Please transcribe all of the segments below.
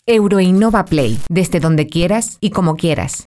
Euroinnova Play, desde donde quieras y como quieras.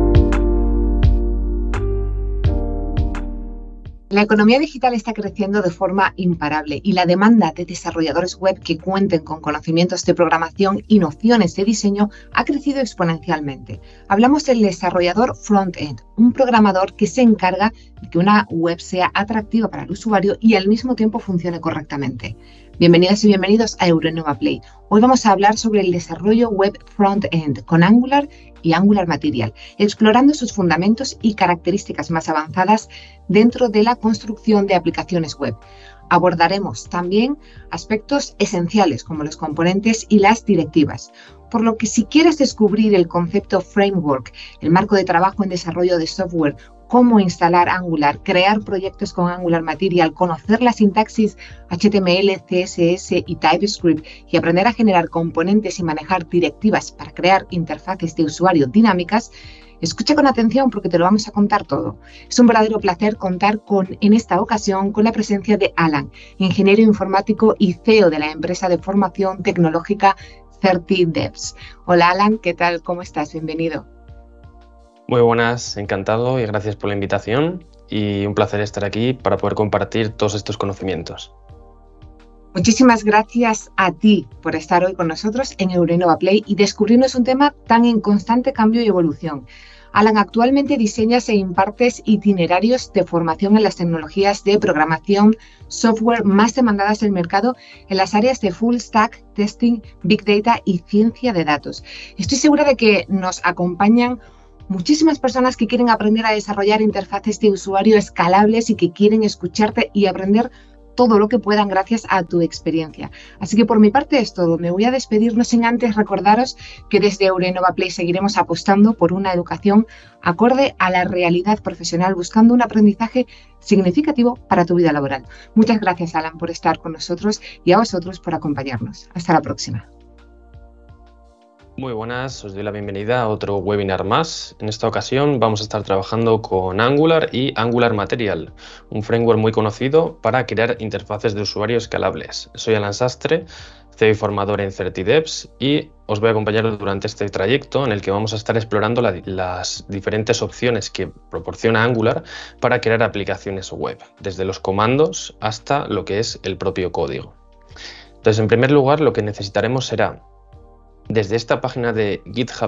La economía digital está creciendo de forma imparable y la demanda de desarrolladores web que cuenten con conocimientos de programación y nociones de diseño ha crecido exponencialmente. Hablamos del desarrollador front-end, un programador que se encarga de que una web sea atractiva para el usuario y al mismo tiempo funcione correctamente. Bienvenidas y bienvenidos a Euroinnova Play. Hoy vamos a hablar sobre el desarrollo web front-end con Angular y Angular Material, explorando sus fundamentos y características más avanzadas dentro de la construcción de aplicaciones web. Abordaremos también aspectos esenciales como los componentes y las directivas. Por lo que si quieres descubrir el concepto framework, el marco de trabajo en desarrollo de software, cómo instalar Angular, crear proyectos con Angular Material, conocer la sintaxis HTML, CSS y TypeScript y aprender a generar componentes y manejar directivas para crear interfaces de usuario dinámicas, escucha con atención porque te lo vamos a contar todo. Es un verdadero placer contar en esta ocasión con la presencia de Alan, ingeniero informático y CEO de la empresa de formación tecnológica CertiDevs. Hola Alan, ¿qué tal? ¿Cómo estás? Bienvenido. Muy buenas, encantado y gracias por la invitación y un placer estar aquí para poder compartir todos estos conocimientos. Muchísimas gracias a ti por estar hoy con nosotros en Euroinnova Play y descubrirnos un tema tan en constante cambio y evolución. Alan, actualmente diseñas e impartes itinerarios de formación en las tecnologías de programación, software más demandadas del mercado en las áreas de full stack, testing, big data y ciencia de datos. Estoy segura de que nos acompañan muchísimas personas que quieren aprender a desarrollar interfaces de usuario escalables y que quieren escucharte y aprender todo lo que puedan gracias a tu experiencia. Así que por mi parte es todo. Me voy a despedir, no sin antes recordaros que desde Euroinnova Play seguiremos apostando por una educación acorde a la realidad profesional, buscando un aprendizaje significativo para tu vida laboral. Muchas gracias, Alan, por estar con nosotros y a vosotros por acompañarnos. Hasta la próxima. Muy buenas, os doy la bienvenida a otro webinar más. En esta ocasión vamos a estar trabajando con Angular y Angular Material, un framework muy conocido para crear interfaces de usuario escalables. Soy Alan Sastre, CEO y formador en CertiDevs y os voy a acompañar durante este trayecto en el que vamos a estar explorando las diferentes opciones que proporciona Angular para crear aplicaciones web, desde los comandos hasta lo que es el propio código. Entonces, en primer lugar, lo que necesitaremos será desde esta página de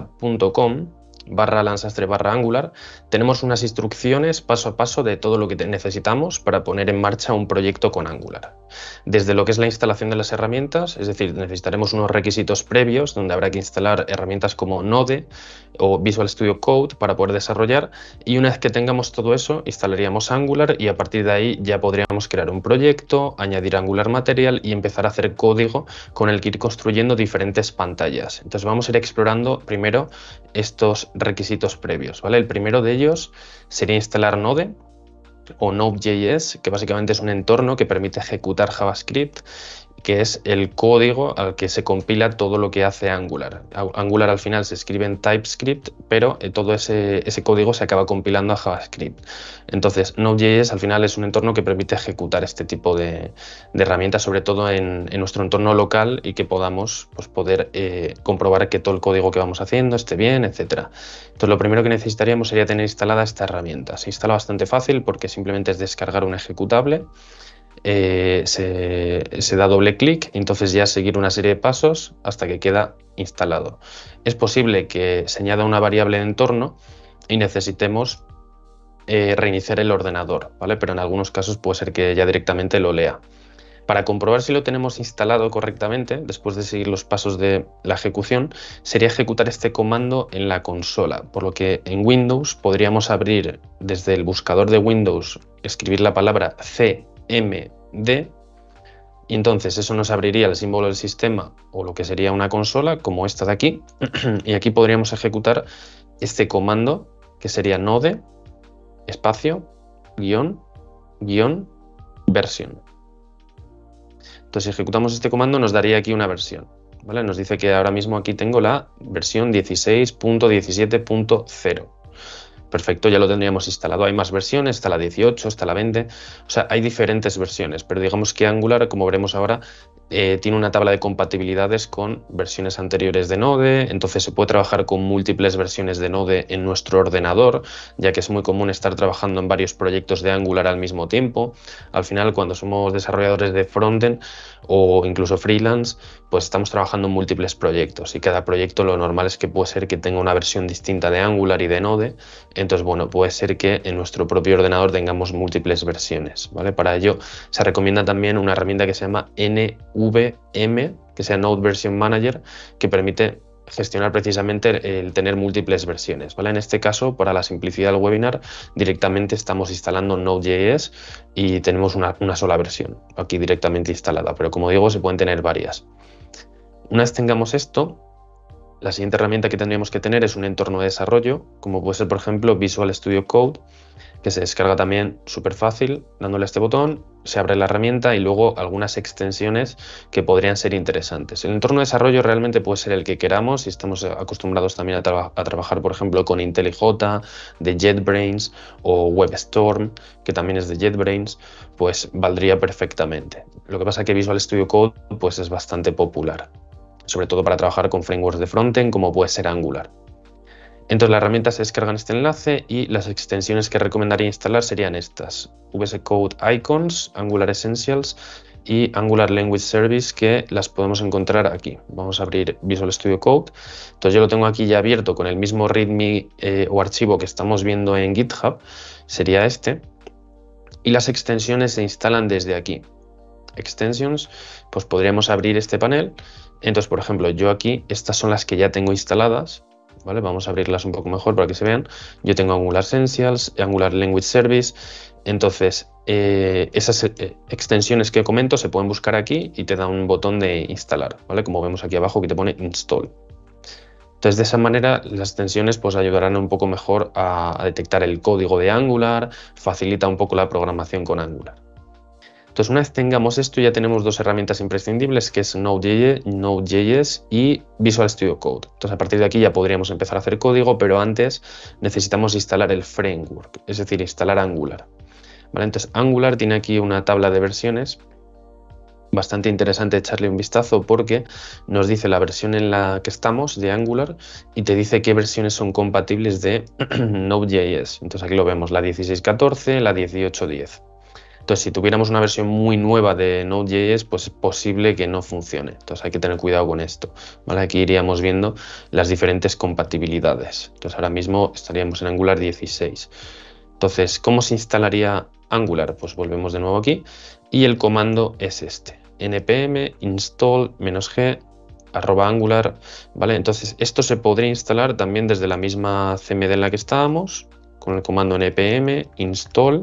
github.com/alansastre/angular tenemos unas instrucciones paso a paso de todo lo que necesitamos para poner en marcha un proyecto con Angular. Desde lo que es la instalación de las herramientas, es decir, necesitaremos unos requisitos previos donde habrá que instalar herramientas como Node o Visual Studio Code para poder desarrollar, y una vez que tengamos todo eso instalaríamos Angular y a partir de ahí ya podríamos crear un proyecto, añadir Angular Material y empezar a hacer código con el que ir construyendo diferentes pantallas. Entonces vamos a ir explorando primero estos requisitos previos, ¿vale? El primero de ellos sería instalar Node o Node.js, que básicamente es un entorno que permite ejecutar JavaScript, que es el código al que se compila todo lo que hace Angular. Angular al final se escribe en TypeScript, pero todo ese código se acaba compilando a JavaScript. Entonces, Node.js al final es un entorno que permite ejecutar este tipo de herramientas, sobre todo en nuestro entorno local, y que podamos poder comprobar que todo el código que vamos haciendo esté bien, etc. Entonces, lo primero que necesitaríamos sería tener instalada esta herramienta. Se instala bastante fácil porque simplemente es descargar un ejecutable. Se da doble clic y entonces ya seguir una serie de pasos hasta que queda instalado. Es posible que se añada una variable de entorno y necesitemos reiniciar el ordenador, ¿vale? Pero en algunos casos puede ser que ya directamente lo lea. Para comprobar si lo tenemos instalado correctamente, después de seguir los pasos de la ejecución, sería ejecutar este comando en la consola, por lo que en Windows podríamos abrir desde el buscador de Windows, escribir la palabra CMD, y entonces eso nos abriría el símbolo del sistema o lo que sería una consola como esta de aquí, y aquí podríamos ejecutar este comando que sería node espacio guión versión. Entonces, si ejecutamos este comando nos daría aquí una versión, ¿vale? Nos dice que ahora mismo aquí tengo la versión 16.17.0. Perfecto, ya lo tendríamos instalado. Hay más versiones, está la 18, está la 20, o sea, hay diferentes versiones, pero digamos que Angular, como veremos ahora, tiene una tabla de compatibilidades con versiones anteriores de Node, entonces se puede trabajar con múltiples versiones de Node en nuestro ordenador, ya que es muy común estar trabajando en varios proyectos de Angular al mismo tiempo. Al final, cuando somos desarrolladores de frontend o incluso freelance, pues estamos trabajando en múltiples proyectos y cada proyecto lo normal es que puede ser que tenga una versión distinta de Angular y de Node. Entonces, bueno, puede ser que en nuestro propio ordenador tengamos múltiples versiones, ¿vale? Para ello se recomienda también una herramienta que se llama NVM, que sea Node Version Manager, que permite gestionar precisamente el tener múltiples versiones, ¿vale? En este caso, para la simplicidad del webinar, directamente estamos instalando Node.js y tenemos una sola versión aquí directamente instalada, pero como digo, se pueden tener varias. Una vez tengamos esto, la siguiente herramienta que tendríamos que tener es un entorno de desarrollo, como puede ser, por ejemplo, Visual Studio Code, que se descarga también súper fácil, dándole a este botón, se abre la herramienta y luego algunas extensiones que podrían ser interesantes. El entorno de desarrollo realmente puede ser el que queramos, si estamos acostumbrados también a trabajar, por ejemplo, con IntelliJ, de JetBrains o WebStorm, que también es de JetBrains, pues valdría perfectamente. Lo que pasa es que Visual Studio Code pues es bastante popular, sobre todo para trabajar con frameworks de frontend como puede ser Angular. Entonces la herramienta se descarga en este enlace y las extensiones que recomendaría instalar serían estas: VS Code Icons, Angular Essentials y Angular Language Service, que las podemos encontrar aquí. Vamos a abrir Visual Studio Code. Entonces yo lo tengo aquí ya abierto con el mismo README o archivo que estamos viendo en GitHub, sería este. Y las extensiones se instalan desde aquí. Extensions, pues podríamos abrir este panel. Entonces, por ejemplo, yo aquí, estas son las que ya tengo instaladas. ¿Vale? Vamos a abrirlas un poco mejor para que se vean. Yo tengo Angular Essentials, Angular Language Service. Entonces, esas extensiones que comento se pueden buscar aquí y te da un botón de instalar, ¿vale? Como vemos aquí abajo que te pone Install. Entonces, de esa manera, las extensiones pues, ayudarán un poco mejor a detectar el código de Angular, facilita un poco la programación con Angular. Entonces, una vez tengamos esto, ya tenemos dos herramientas imprescindibles, que es Node.js y Visual Studio Code. Entonces, a partir de aquí ya podríamos empezar a hacer código, pero antes necesitamos instalar el framework, es decir, instalar Angular. ¿Vale? Entonces, Angular tiene aquí una tabla de versiones bastante interesante echarle un vistazo porque nos dice la versión en la que estamos de Angular y te dice qué versiones son compatibles de Node.js. Entonces, aquí lo vemos, la 16.14, la 18.10. Entonces, si tuviéramos una versión muy nueva de Node.js, pues es posible que no funcione. Entonces, hay que tener cuidado con esto, ¿vale? Aquí iríamos viendo las diferentes compatibilidades. Entonces, ahora mismo estaríamos en Angular 16. Entonces, ¿cómo se instalaría Angular? Pues volvemos de nuevo aquí y el comando es este: npm install -g @angular, ¿vale? Entonces, esto se podría instalar también desde la misma CMD en la que estábamos, con el comando npm install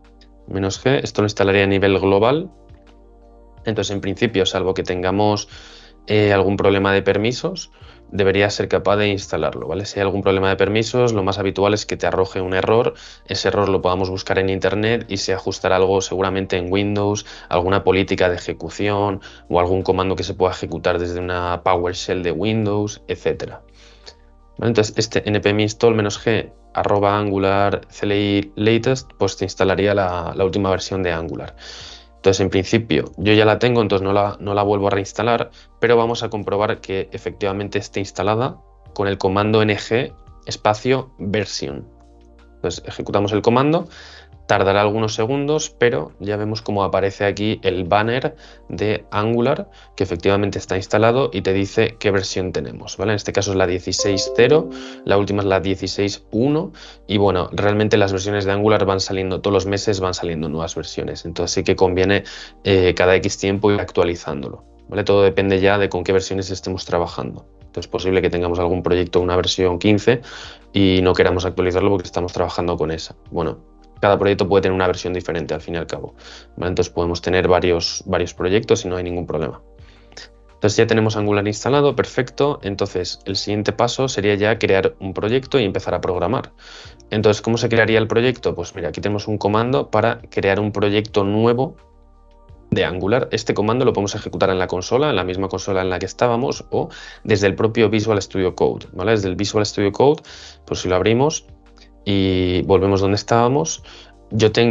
-g. Esto lo instalaría a nivel global. Entonces, en principio, salvo que tengamos algún problema de permisos, debería ser capaz de instalarlo, ¿vale? Si hay algún problema de permisos, lo más habitual es que te arroje un error. Ese error lo podamos buscar en internet y se ajustará algo seguramente en Windows, alguna política de ejecución o algún comando que se pueda ejecutar desde una PowerShell de Windows, etcétera. ¿Vale? Entonces, este npm install -g @angular CLI latest, pues te instalaría la última versión de Angular. Entonces, en principio, yo ya la tengo, entonces no la vuelvo a reinstalar, pero vamos a comprobar que efectivamente esté instalada con el comando ng espacio version. Entonces, ejecutamos el comando, tardará algunos segundos, pero ya vemos cómo aparece aquí el banner de Angular, que efectivamente está instalado y te dice qué versión tenemos, ¿vale? En este caso es la 16.0, la última es la 16.1 y bueno, realmente las versiones de Angular van saliendo, todos los meses van saliendo nuevas versiones, entonces sí que conviene cada X tiempo ir actualizándolo, ¿vale? Todo depende ya de con qué versiones estemos trabajando. Entonces es posible que tengamos algún proyecto, una versión 15 y no queramos actualizarlo porque estamos trabajando con esa. Bueno, cada proyecto puede tener una versión diferente al fin y al cabo, ¿vale? Entonces podemos tener varios proyectos y no hay ningún problema. Entonces ya tenemos Angular instalado, perfecto. Entonces el siguiente paso sería ya crear un proyecto y empezar a programar. Entonces, ¿cómo se crearía el proyecto? Pues mira, aquí tenemos un comando para crear un proyecto nuevo de Angular. Este comando lo podemos ejecutar en la consola, en la misma consola en la que estábamos, o desde el propio Visual Studio Code, ¿vale? Desde el Visual Studio Code, pues si lo abrimos y volvemos donde estábamos, yo tengo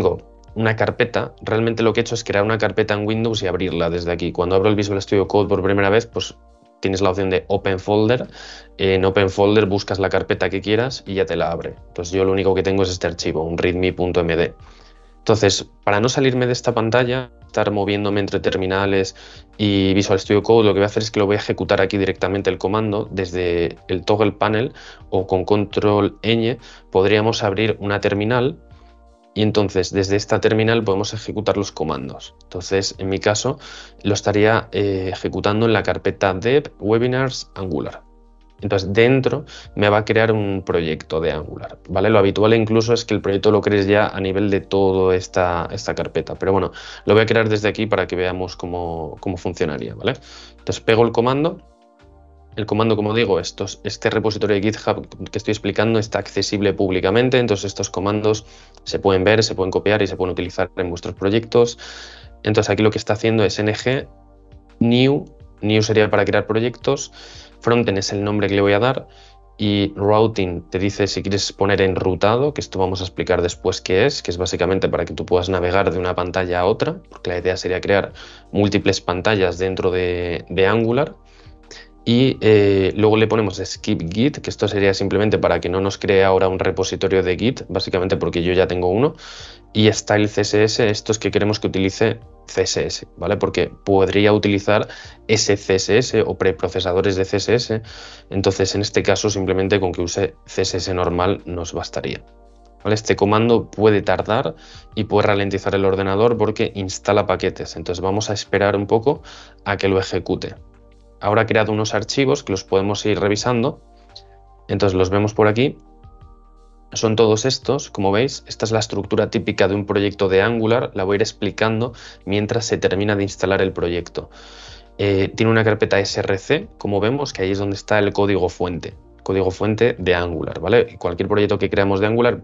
una carpeta, realmente lo que he hecho es crear una carpeta en Windows y abrirla desde aquí. Cuando abro el Visual Studio Code por primera vez, pues tienes la opción de Open Folder. En Open Folder buscas la carpeta que quieras y ya te la abre. Entonces yo lo único que tengo es este archivo, un readme.md. Entonces, para no salirme de esta pantalla, estar moviéndome entre terminales y Visual Studio Code, lo que voy a hacer es que lo voy a ejecutar aquí directamente el comando desde el toggle panel, o con control ñ podríamos abrir una terminal y entonces desde esta terminal podemos ejecutar los comandos. Entonces, en mi caso, lo estaría ejecutando en la carpeta dev webinars Angular. Entonces, dentro me va a crear un proyecto de Angular, ¿vale? Lo habitual incluso es que el proyecto lo crees ya a nivel de toda esta carpeta, pero bueno, lo voy a crear desde aquí para que veamos cómo funcionaría, ¿vale? Entonces, pego el comando. El comando, como digo, este repositorio de GitHub que estoy explicando está accesible públicamente, entonces estos comandos se pueden ver, se pueden copiar y se pueden utilizar en vuestros proyectos. Entonces, aquí lo que está haciendo es ng new sería para crear proyectos, frontend es el nombre que le voy a dar, y routing te dice si quieres poner enrutado, que esto vamos a explicar después qué es, que es básicamente para que tú puedas navegar de una pantalla a otra, porque la idea sería crear múltiples pantallas dentro de Angular. Y luego le ponemos skip git, que esto sería simplemente para que no nos cree ahora un repositorio de git, básicamente porque yo ya tengo uno. Y style CSS, esto es que queremos que utilice CSS, ¿vale? Porque podría utilizar SCSS o preprocesadores de CSS. Entonces, en este caso, simplemente con que use CSS normal nos bastaría, ¿vale? Este comando puede tardar y puede ralentizar el ordenador porque instala paquetes. Entonces, vamos a esperar un poco a que lo ejecute. Ahora he creado unos archivos que los podemos ir revisando. Entonces los vemos por aquí. Son todos estos, como veis. Esta es la estructura típica de un proyecto de Angular. La voy a ir explicando mientras se termina de instalar el proyecto. Tiene una carpeta src, como vemos, que ahí es donde está el código fuente de Angular, ¿vale? Cualquier proyecto que creamos de Angular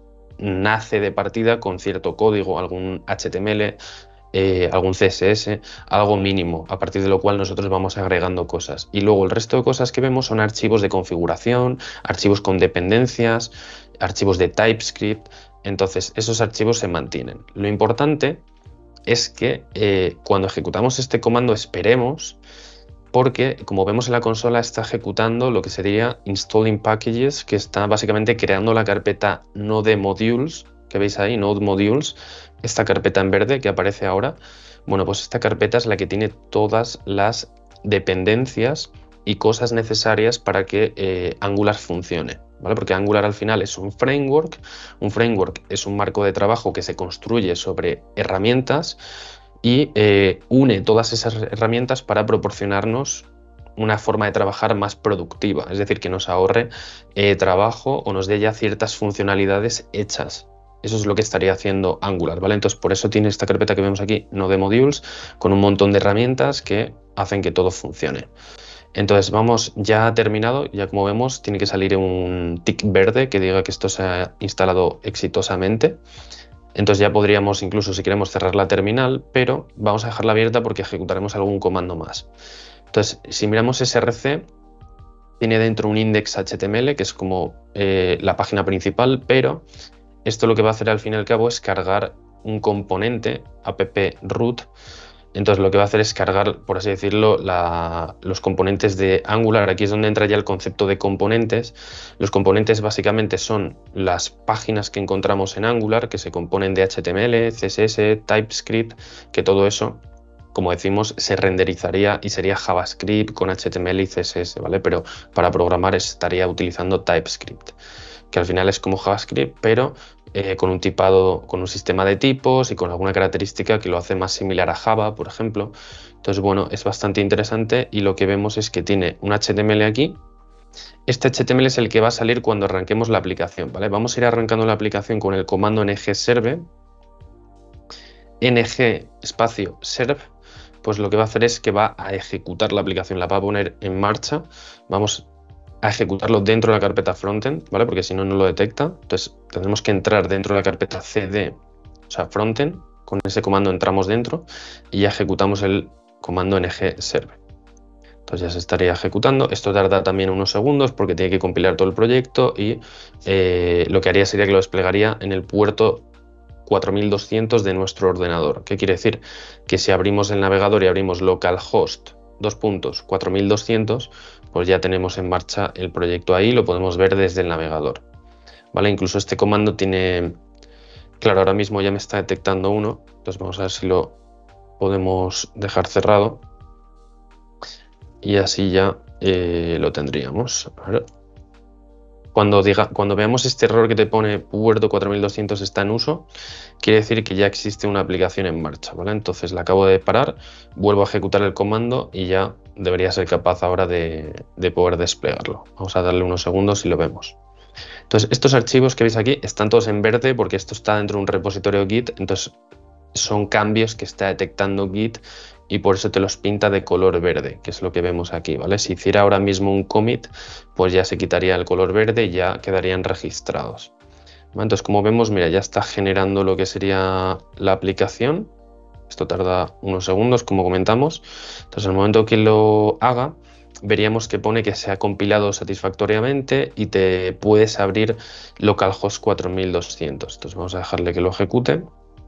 nace de partida con cierto código, algún HTML, algún CSS, algo mínimo, a partir de lo cual nosotros vamos agregando cosas. Y luego el resto de cosas que vemos son archivos de configuración, archivos con dependencias, archivos de TypeScript. Entonces, esos archivos se mantienen. Lo importante es que cuando ejecutamos este comando esperemos, porque como vemos en la consola está ejecutando lo que sería installing packages, que está básicamente creando la carpeta node modules, que veis ahí, node modules, esta carpeta en verde que aparece ahora. Bueno, pues esta carpeta es la que tiene todas las dependencias y cosas necesarias para que Angular funcione, ¿vale? Porque Angular al final es un framework es un marco de trabajo que se construye sobre herramientas y une todas esas herramientas para proporcionarnos una forma de trabajar más productiva, es decir, que nos ahorre trabajo o nos dé ya ciertas funcionalidades hechas. Eso es lo que estaría haciendo Angular, ¿vale? Entonces, por eso tiene esta carpeta que vemos aquí, Node Modules, con un montón de herramientas que hacen que todo funcione. Entonces, vamos, ya ha terminado, ya como vemos, tiene que salir un tick verde que diga que esto se ha instalado exitosamente. Entonces ya podríamos incluso, si queremos, cerrar la terminal, pero vamos a dejarla abierta porque ejecutaremos algún comando más. Entonces, si miramos src, tiene dentro un index.html, que es como la página principal, pero esto lo que va a hacer al fin y al cabo es cargar un componente, app-root. Entonces lo que va a hacer es cargar, por así decirlo, los componentes de Angular. Aquí es donde entra ya el concepto de componentes. Los componentes básicamente son las páginas que encontramos en Angular, que se componen de HTML, CSS, TypeScript, que todo eso, como decimos, se renderizaría y sería JavaScript con HTML y CSS, ¿vale? Pero para programar estaría utilizando TypeScript, que al final es como JavaScript, pero con un tipado, con un sistema de tipos y con alguna característica que lo hace más similar a Java, por ejemplo. Entonces, bueno, es bastante interesante y lo que vemos es que tiene un HTML aquí. Este HTML es el que va a salir cuando arranquemos la aplicación, ¿vale? Vamos a ir arrancando la aplicación con el comando ng-serve, ng espacio serve, pues lo que va a hacer es que va a ejecutar la aplicación, la va a poner en marcha. Vamos a ejecutarlo dentro de la carpeta frontend, ¿vale? Porque si no, no lo detecta. Entonces tendremos que entrar dentro de la carpeta cd, o sea, frontend. Con ese comando entramos dentro y ya ejecutamos el comando ng-serve. Entonces ya se estaría ejecutando. Esto tarda también unos segundos porque tiene que compilar todo el proyecto y lo que haría sería que lo desplegaría en el puerto 4200 de nuestro ordenador. ¿Qué quiere decir? Que si abrimos el navegador y abrimos localhost 4200, pues ya tenemos en marcha el proyecto ahí, lo podemos ver desde el navegador. ¿Vale? Incluso este comando tiene... Claro, ahora mismo ya me está detectando uno, entonces vamos a ver si lo podemos dejar cerrado y así ya lo tendríamos. A ver. Cuando veamos este error que te pone Puerto 4200 está en uso, quiere decir que ya existe una aplicación en marcha, ¿vale? Entonces la acabo de parar, vuelvo a ejecutar el comando y ya debería ser capaz ahora de poder desplegarlo. Vamos a darle unos segundos y lo vemos. Entonces estos archivos que veis aquí están todos en verde porque esto está dentro de un repositorio Git, entonces son cambios que está detectando Git y por eso te los pinta de color verde, que es lo que vemos aquí, ¿vale? Si hiciera ahora mismo un commit, pues ya se quitaría el color verde y ya quedarían registrados. ¿Vale? Entonces, como vemos, mira, ya está generando lo que sería la aplicación. Esto tarda unos segundos, como comentamos. Entonces, al momento que lo haga, veríamos que pone que se ha compilado satisfactoriamente y te puedes abrir localhost 4200. Entonces, vamos a dejarle que lo ejecute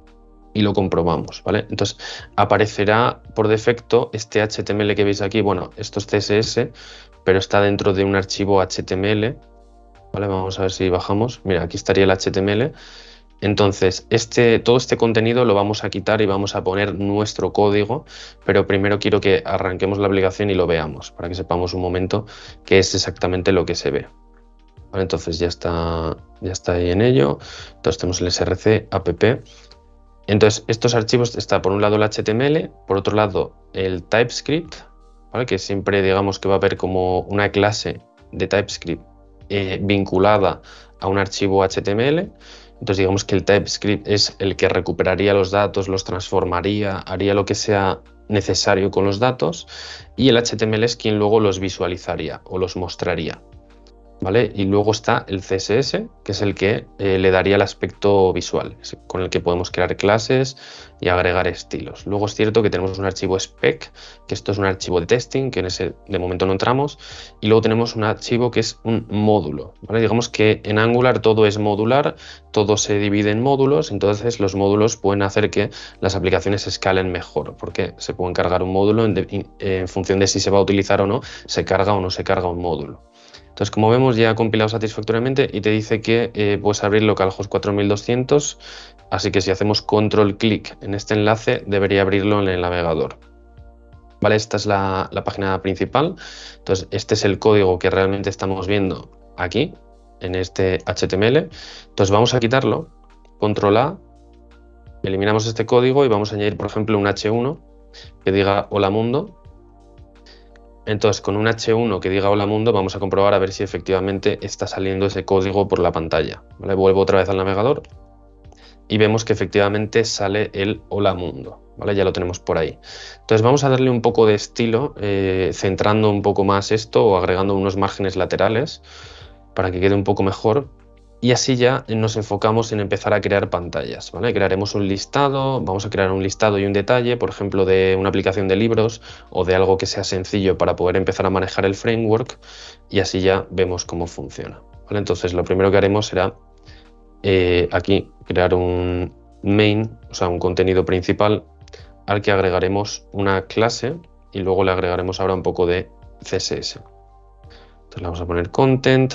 y lo comprobamos, ¿vale? Entonces aparecerá por defecto este HTML que veis aquí, bueno, esto es CSS, pero está dentro de un archivo HTML, ¿vale? Vamos a ver si bajamos, mira, aquí estaría el HTML. Entonces, todo este contenido lo vamos a quitar y vamos a poner nuestro código, pero primero quiero que arranquemos la aplicación y lo veamos, para que sepamos un momento qué es exactamente lo que se ve. ¿Vale? Entonces ya está ahí en ello. Entonces tenemos el src app. Entonces, estos archivos está por un lado el HTML, por otro lado el TypeScript, ¿vale? Que siempre digamos que va a haber como una clase de TypeScript vinculada a un archivo HTML. Entonces digamos que el TypeScript es el que recuperaría los datos, los transformaría, haría lo que sea necesario con los datos y el HTML es quien luego los visualizaría o los mostraría. ¿Vale? Y luego está el CSS, que es el que le daría el aspecto visual, con el que podemos crear clases y agregar estilos. Luego es cierto que tenemos un archivo spec, que esto es un archivo de testing, que en ese de momento no entramos, y luego tenemos un archivo que es un módulo. ¿Vale? Digamos que en Angular todo es modular, todo se divide en módulos, entonces los módulos pueden hacer que las aplicaciones escalen mejor, porque se pueden cargar un módulo en función de si se va a utilizar o no, se carga o no se carga un módulo. Entonces, como vemos, ya ha compilado satisfactoriamente y te dice que puedes abrir localhost 4200, así que si hacemos control clic en este enlace, debería abrirlo en el navegador. ¿Vale? Esta es la página principal. Entonces, este es el código que realmente estamos viendo aquí, en este HTML. Entonces, vamos a quitarlo, control A, eliminamos este código y vamos a añadir, por ejemplo, un H1 que diga hola mundo. Entonces, con un H1 que diga hola mundo, vamos a comprobar a ver si efectivamente está saliendo ese código por la pantalla. ¿Vale? Vuelvo otra vez al navegador y vemos que efectivamente sale el hola mundo. ¿Vale? Ya lo tenemos por ahí. Entonces vamos a darle un poco de estilo, centrando un poco más esto o agregando unos márgenes laterales para que quede un poco mejor. Y así ya nos enfocamos en empezar a crear pantallas, ¿vale? Crearemos un listado, vamos a crear un listado y un detalle, por ejemplo, de una aplicación de libros o de algo que sea sencillo para poder empezar a manejar el framework y así ya vemos cómo funciona, ¿vale? Entonces lo primero que haremos será aquí crear un main, o sea, un contenido principal al que agregaremos una clase y luego le agregaremos ahora un poco de CSS. Entonces le vamos a poner content.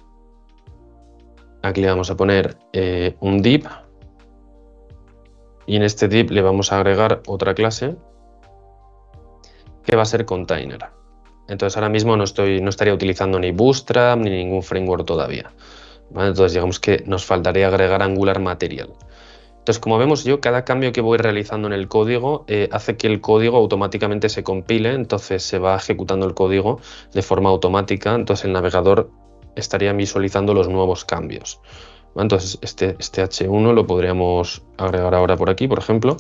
Aquí le vamos a poner un div y en este div le vamos a agregar otra clase que va a ser container. Entonces ahora mismo no estaría utilizando ni Bootstrap ni ningún framework todavía. ¿Vale? Entonces digamos que nos faltaría agregar Angular Material. Entonces como vemos yo, cada cambio que voy realizando en el código hace que el código automáticamente se compile, entonces se va ejecutando el código de forma automática, entonces el navegador estaría visualizando los nuevos cambios. ¿Vale? Entonces este H1 lo podríamos agregar ahora por aquí, por ejemplo.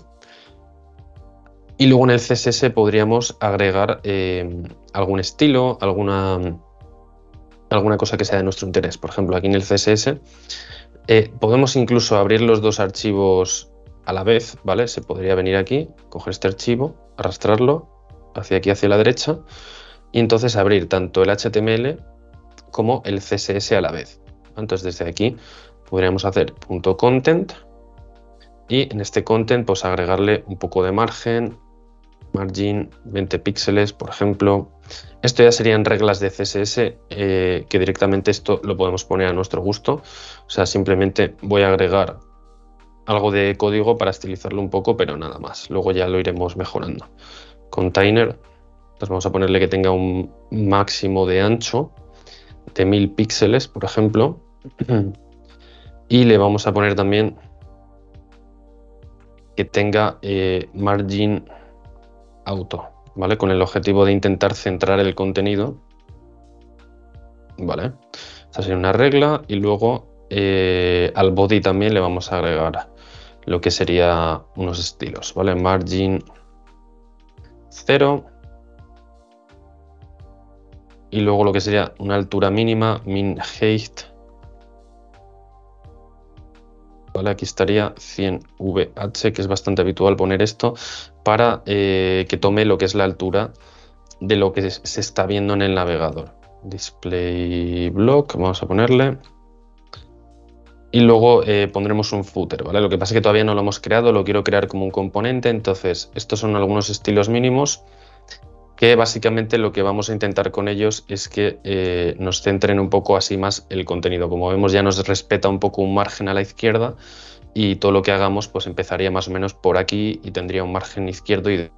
Y luego en el CSS podríamos agregar algún estilo, alguna cosa que sea de nuestro interés. Por ejemplo, aquí en el CSS podemos incluso abrir los dos archivos a la vez, ¿vale? Se podría venir aquí, coger este archivo, arrastrarlo hacia aquí, hacia la derecha, y entonces abrir tanto el HTML como el CSS a la vez. Entonces desde aquí podríamos hacer .content y en este content pues agregarle un poco de margen, margin 20 píxeles, por ejemplo. Esto ya serían reglas de CSS, que directamente esto lo podemos poner a nuestro gusto. O sea, simplemente voy a agregar algo de código para estilizarlo un poco, pero nada más. Luego ya lo iremos mejorando. Container, pues vamos a ponerle que tenga un máximo de ancho de 1000 píxeles, por ejemplo. Y le vamos a poner también que tenga margin auto, ¿vale? Con el objetivo de intentar centrar el contenido, ¿vale? Esta sería una regla y luego al body también le vamos a agregar lo que sería unos estilos, ¿vale? Margin 0 y luego lo que sería una altura mínima, min height, ¿vale? Aquí estaría 100 VH, que es bastante habitual poner esto para que tome lo que es la altura de lo que se está viendo en el navegador. Display block, vamos a ponerle. Y luego pondremos un footer, ¿vale? Lo que pasa es que todavía no lo hemos creado, lo quiero crear como un componente, entonces estos son algunos estilos mínimos que básicamente lo que vamos a intentar con ellos es que nos centren un poco así más el contenido. Como vemos ya nos respeta un poco un margen a la izquierda y todo lo que hagamos pues empezaría más o menos por aquí y tendría un margen izquierdo y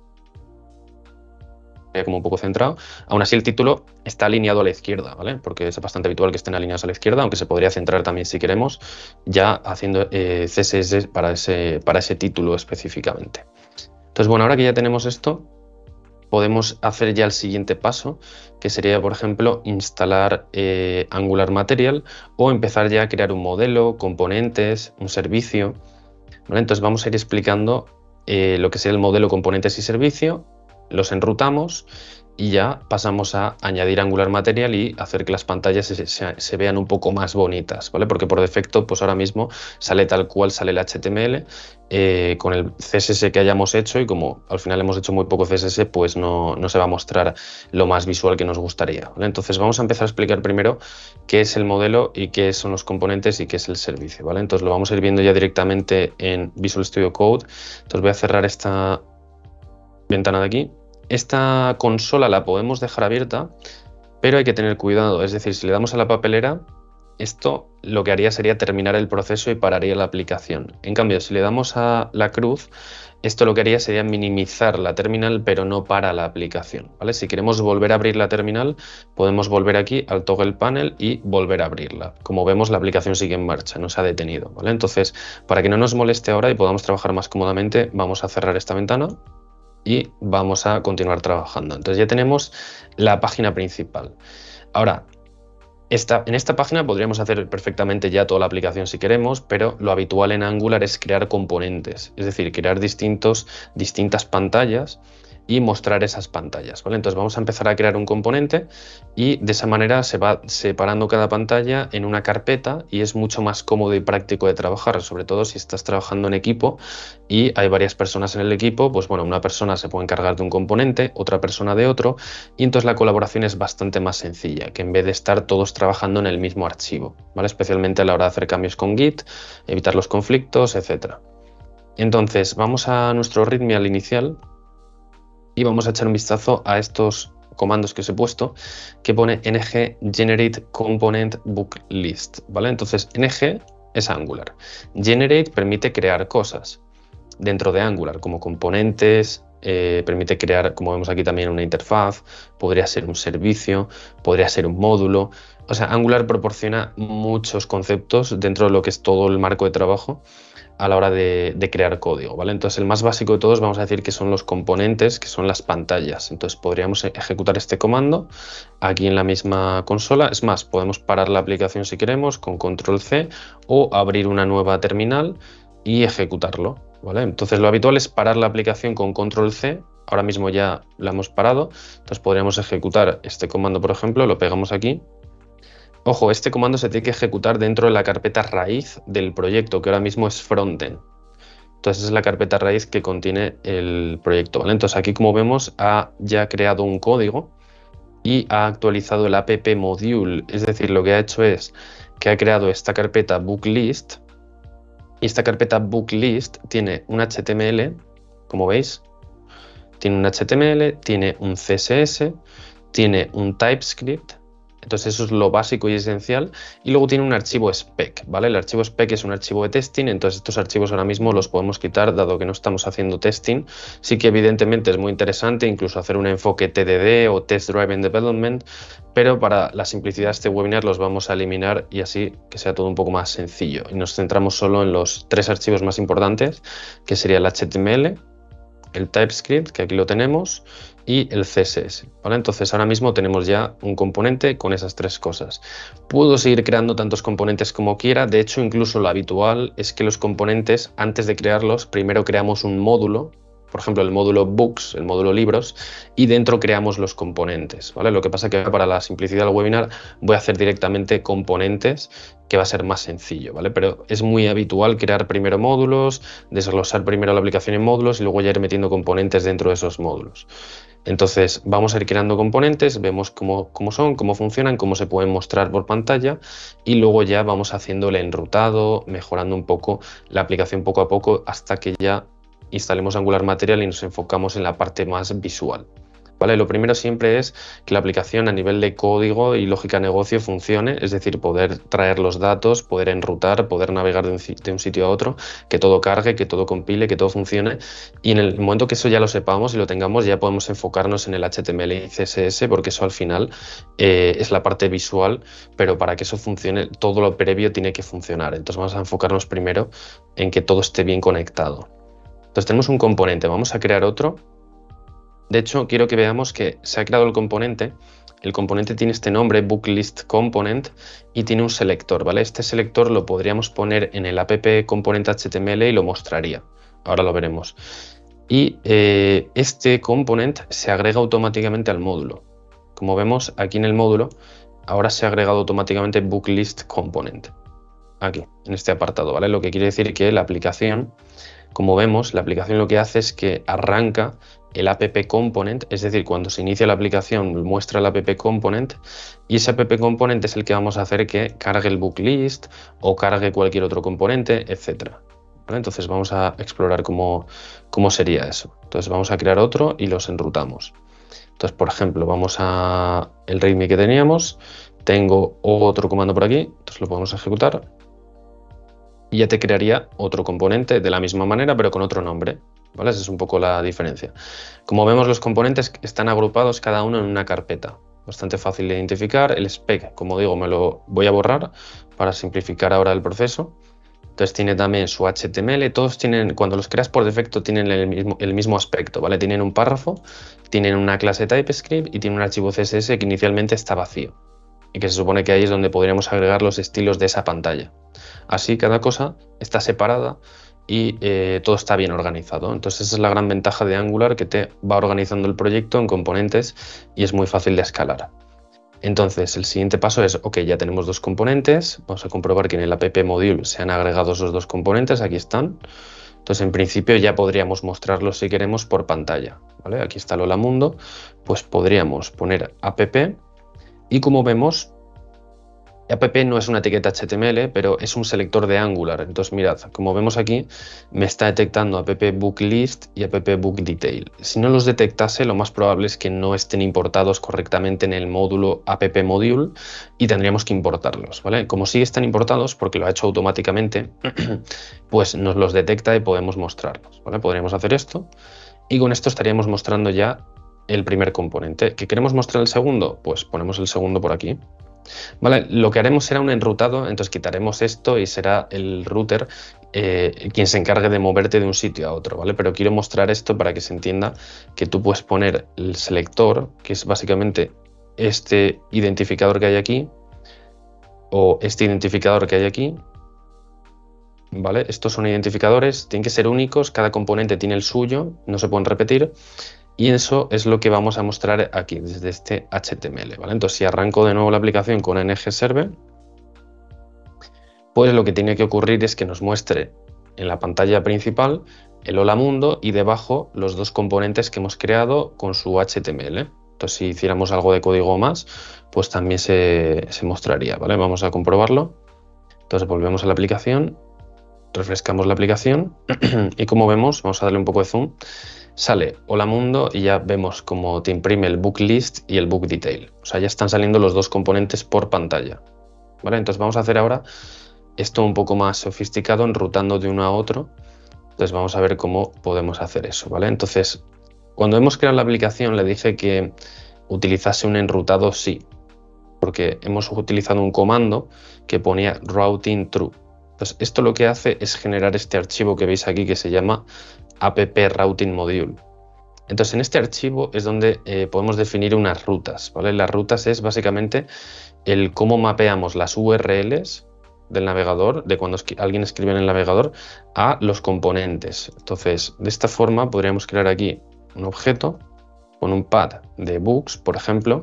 como un poco centrado. Aún así el título está alineado a la izquierda, ¿vale? Porque es bastante habitual que estén alineados a la izquierda, aunque se podría centrar también si queremos, ya haciendo CSS para ese título específicamente. Entonces, bueno, ahora que ya tenemos esto, podemos hacer ya el siguiente paso, que sería, por ejemplo, instalar Angular Material o empezar ya a crear un modelo, componentes, un servicio, ¿vale? Entonces vamos a ir explicando lo que sería el modelo, componentes y servicio, los enrutamos y ya pasamos a añadir Angular Material y hacer que las pantallas se vean un poco más bonitas, ¿vale? Porque por defecto, pues ahora mismo sale tal cual sale el HTML con el CSS que hayamos hecho y como al final hemos hecho muy poco CSS, pues no se va a mostrar lo más visual que nos gustaría, ¿vale? Entonces vamos a empezar a explicar primero qué es el modelo y qué son los componentes y qué es el servicio, ¿vale? Entonces lo vamos a ir viendo ya directamente en Visual Studio Code. Entonces voy a cerrar esta ventana de aquí. Esta consola la podemos dejar abierta, pero hay que tener cuidado. Es decir, si le damos a la papelera, esto lo que haría sería terminar el proceso y pararía la aplicación. En cambio, si le damos a la cruz, esto lo que haría sería minimizar la terminal, pero no para la aplicación, ¿vale? Si queremos volver a abrir la terminal, podemos volver aquí al toggle panel y volver a abrirla. Como vemos, la aplicación sigue en marcha, no se ha detenido, ¿vale? Entonces, para que no nos moleste ahora y podamos trabajar más cómodamente, vamos a cerrar esta ventana y vamos a continuar trabajando. Entonces ya tenemos la página principal. Ahora, en esta página podríamos hacer perfectamente ya toda la aplicación si queremos, pero lo habitual en Angular es crear componentes, es decir, crear distintas pantallas y mostrar esas pantallas, ¿vale? Entonces vamos a empezar a crear un componente y de esa manera se va separando cada pantalla en una carpeta y es mucho más cómodo y práctico de trabajar, sobre todo si estás trabajando en equipo y hay varias personas en el equipo, pues bueno, una persona se puede encargar de un componente, otra persona de otro y entonces la colaboración es bastante más sencilla que en vez de estar todos trabajando en el mismo archivo, ¿vale? Especialmente a la hora de hacer cambios con Git, evitar los conflictos, etc. Entonces vamos a nuestro README al inicial y vamos a echar un vistazo a estos comandos que os he puesto que pone ng generate component book list, ¿vale? Entonces ng es Angular, generate permite crear cosas dentro de Angular como componentes, permite crear, como vemos aquí también, una interfaz, podría ser un servicio, podría ser un módulo. O sea, Angular proporciona muchos conceptos dentro de lo que es todo el marco de trabajo a la hora de crear código, ¿vale? Entonces el más básico de todos vamos a decir que son los componentes, que son las pantallas. Entonces podríamos ejecutar este comando aquí en la misma consola. Es más, podemos parar la aplicación si queremos con control C o abrir una nueva terminal y ejecutarlo, ¿vale? Entonces lo habitual es parar la aplicación con control C. Ahora mismo ya la hemos parado, entonces podríamos ejecutar este comando, por ejemplo, lo pegamos aquí. Ojo, este comando se tiene que ejecutar dentro de la carpeta raíz del proyecto, que ahora mismo es frontend. Entonces es la carpeta raíz que contiene el proyecto, ¿vale? Entonces aquí, como vemos, ha ya creado un código y ha actualizado el app module. Es decir, lo que ha hecho es que ha creado esta carpeta book list Y esta carpeta booklist tiene un HTML, como veis, tiene un HTML, tiene un CSS, tiene un TypeScript. Entonces eso es lo básico y esencial. Y luego tiene un archivo spec, ¿vale? El archivo spec es un archivo de testing, entonces estos archivos ahora mismo los podemos quitar dado que no estamos haciendo testing. Sí que evidentemente es muy interesante incluso hacer un enfoque TDD o Test Driven Development, pero para la simplicidad de este webinar los vamos a eliminar y así que sea todo un poco más sencillo. Y nos centramos solo en los 3 archivos más importantes, que sería el HTML, el TypeScript, que aquí lo tenemos, y el CSS, ¿vale? Entonces ahora mismo tenemos ya un componente con esas 3 cosas. Puedo seguir creando tantos componentes como quiera, de hecho incluso lo habitual es que los componentes, antes de crearlos, primero creamos un módulo, por ejemplo el módulo Books, el módulo Libros, y dentro creamos los componentes, ¿vale? Lo que pasa que para la simplicidad del webinar voy a hacer directamente componentes, que va a ser más sencillo, ¿vale? Pero es muy habitual crear primero módulos, desglosar primero la aplicación en módulos y luego ya ir metiendo componentes dentro de esos módulos. Entonces vamos a ir creando componentes, vemos cómo son, cómo funcionan, cómo se pueden mostrar por pantalla y luego ya vamos haciendo el enrutado, mejorando un poco la aplicación poco a poco hasta que ya instalemos Angular Material y nos enfocamos en la parte más visual. ¿Vale? Lo primero siempre es que la aplicación a nivel de código y lógica de negocio funcione, es decir, poder traer los datos, poder enrutar, poder navegar de un sitio a otro, que todo cargue, que todo compile, que todo funcione. Y en el momento que eso ya lo sepamos y lo tengamos, ya podemos enfocarnos en el HTML y CSS, porque eso al final es la parte visual, pero para que eso funcione, todo lo previo tiene que funcionar. Entonces vamos a enfocarnos primero en que todo esté bien conectado. Entonces tenemos un componente, vamos a crear otro. De hecho, quiero que veamos que se ha creado el componente tiene este nombre, booklist component, y tiene un selector, ¿vale? Este selector lo podríamos poner en el app component HTML y lo mostraría. Ahora lo veremos. Y este component se agrega automáticamente al módulo. Como vemos aquí en el módulo, ahora se ha agregado automáticamente booklist component. Aquí, en este apartado, ¿vale? Lo que quiere decir que la aplicación, como vemos, la aplicación lo que hace es que arranca el app component, es decir, cuando se inicia la aplicación muestra el app component y ese app component es el que vamos a hacer que cargue el booklist o cargue cualquier otro componente, etc. ¿Vale? Entonces vamos a explorar cómo sería eso. Entonces vamos a crear otro y los enrutamos. Entonces, por ejemplo, vamos a el readme que teníamos, tengo otro comando por aquí, entonces lo podemos ejecutar y ya te crearía otro componente de la misma manera pero con otro nombre, ¿vale? Esa es un poco la diferencia. Como vemos, los componentes están agrupados cada uno en una carpeta, bastante fácil de identificar. El spec, como digo, me lo voy a borrar para simplificar ahora el proceso. Entonces tiene también su HTML, todos tienen, cuando los creas por defecto tienen el mismo aspecto, ¿vale? Tienen un párrafo, tienen una clase TypeScript y tienen un archivo CSS que inicialmente está vacío y que se supone que ahí es donde podríamos agregar los estilos de esa pantalla. Así cada cosa está separada y todo está bien organizado. Entonces esa es la gran ventaja de Angular, que te va organizando el proyecto en componentes y es muy fácil de escalar. Entonces el siguiente paso es, ok, ya tenemos 2 componentes, vamos a comprobar que en el app module se han agregado esos 2 componentes, aquí están. Entonces en principio ya podríamos mostrarlos si queremos por pantalla, ¿vale? Aquí está el Hola Mundo, pues podríamos poner app y como vemos, app no es una etiqueta HTML, pero es un selector de Angular. Entonces mirad, como vemos aquí, me está detectando app booklist y app bookdetail. Si no los detectase, lo más probable es que no estén importados correctamente en el módulo app module y tendríamos que importarlos, ¿vale? Como sí están importados, porque lo ha hecho automáticamente, pues nos los detecta y podemos mostrarlos, ¿vale? Podríamos hacer esto y con esto estaríamos mostrando ya el primer componente. ¿Que queremos mostrar el segundo? Pues ponemos el segundo por aquí. Vale, lo que haremos será un enrutado, entonces quitaremos esto y será el router quien se encargue de moverte de un sitio a otro, ¿vale? Pero quiero mostrar esto para que se entienda que tú puedes poner el selector, que es básicamente este identificador que hay aquí, o este identificador que hay aquí, ¿vale? Estos son identificadores, tienen que ser únicos, cada componente tiene el suyo, no se pueden repetir. Y eso es lo que vamos a mostrar aquí, desde este HTML, ¿vale? Entonces, si arranco de nuevo la aplicación con ngServer, pues lo que tiene que ocurrir es que nos muestre en la pantalla principal el Hola Mundo y debajo los 2 componentes que hemos creado con su HTML. Entonces, si hiciéramos algo de código más, pues también se mostraría, ¿vale? Vamos a comprobarlo. Entonces, volvemos a la aplicación refrescamos la aplicación y como vemos, vamos a darle un poco de zoom, sale Hola Mundo y ya vemos cómo te imprime el book list y el book detail. O sea, ya están saliendo los dos componentes por pantalla. ¿Vale? Entonces vamos a hacer ahora esto un poco más sofisticado, enrutando de uno a otro. Entonces vamos a ver cómo podemos hacer eso, ¿vale? Entonces, cuando hemos creado la aplicación le dije que utilizase un enrutado sí, porque hemos utilizado un comando que ponía routing true. Entonces, esto lo que hace es generar este archivo que veis aquí que se llama app routing module. Entonces, en este archivo es donde podemos definir unas rutas, ¿vale? Las rutas es básicamente el cómo mapeamos las URLs del navegador, de cuando alguien escribe en el navegador, a los componentes. Entonces, de esta forma podríamos crear aquí un objeto con un pad de books, por ejemplo,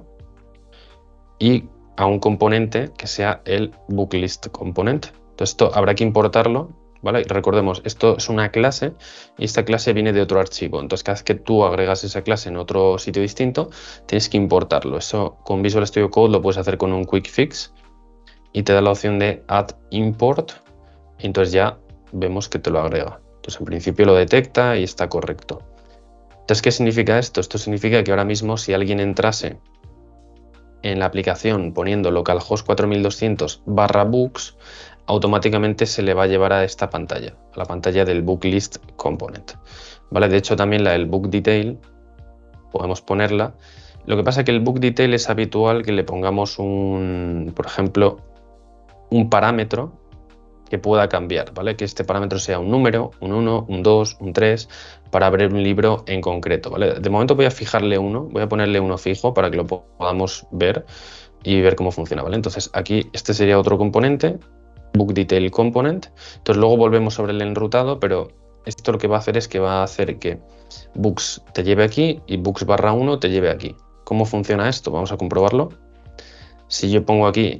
y a un componente que sea el booklist component. Entonces, esto habrá que importarlo, ¿vale? Y recordemos, esto es una clase y esta clase viene de otro archivo. Entonces, cada vez que tú agregas esa clase en otro sitio distinto, tienes que importarlo. Eso con Visual Studio Code lo puedes hacer con un quick fix y te da la opción de add import y entonces ya vemos que te lo agrega. Entonces, en principio lo detecta y está correcto. Entonces, ¿qué significa esto? Esto significa que ahora mismo si alguien entrase en la aplicación poniendo localhost 4200/books, automáticamente se le va a llevar a esta pantalla, a la pantalla del booklist component. ¿Vale? De hecho, también la del book detail podemos ponerla. Lo que pasa es que el book detail es habitual que le pongamos por ejemplo, un parámetro que pueda cambiar, ¿vale? Que este parámetro sea un número, un 1, un 2, un 3, para abrir un libro en concreto, ¿vale? De momento voy a fijarle uno, voy a ponerle uno fijo para que lo podamos ver y ver cómo funciona, ¿vale? Entonces aquí este sería otro componente, book detail component. Entonces luego volvemos sobre el enrutado, pero esto lo que va a hacer es que va a hacer que books te lleve aquí y books/1 te lleve aquí. ¿Cómo funciona esto? Vamos a comprobarlo. Si yo pongo aquí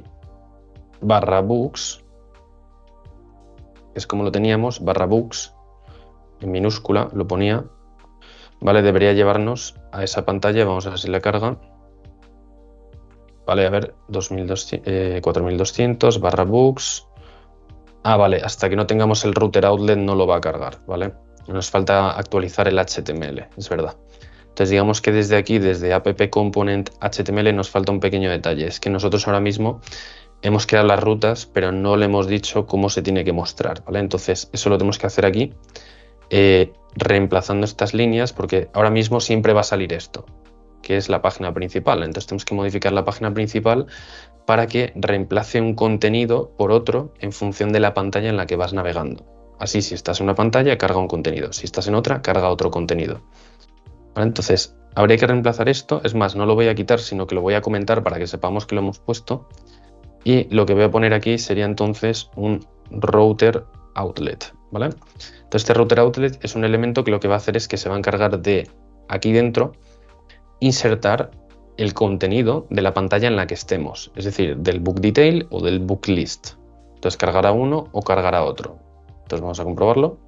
/books, es como lo teníamos, /books, en minúscula lo ponía, ¿vale? Debería llevarnos a esa pantalla, vamos a ver si la carga. Vale, a ver, 4200 /books. Ah, vale, hasta que no tengamos el router outlet no lo va a cargar, ¿vale? Nos falta actualizar el HTML, es verdad. Entonces digamos que desde aquí, desde app component HTML, nos falta un pequeño detalle. Es que nosotros ahora mismo hemos creado las rutas, pero no le hemos dicho cómo se tiene que mostrar, ¿vale? Entonces eso lo tenemos que hacer aquí, reemplazando estas líneas, porque ahora mismo siempre va a salir esto, que es la página principal. Entonces tenemos que modificar la página principal para que reemplace un contenido por otro en función de la pantalla en la que vas navegando. Así, si estás en una pantalla, carga un contenido. Si estás en otra, carga otro contenido. ¿Vale? Entonces, habría que reemplazar esto. Es más, no lo voy a quitar, sino que lo voy a comentar para que sepamos que lo hemos puesto. Y lo que voy a poner aquí sería entonces un router outlet, ¿vale? Entonces, este router outlet es un elemento que lo que va a hacer es que se va a encargar de, aquí dentro, insertar el contenido de la pantalla en la que estemos, es decir, del book detail o del book list. Entonces cargará uno o cargará otro. Entonces vamos a comprobarlo.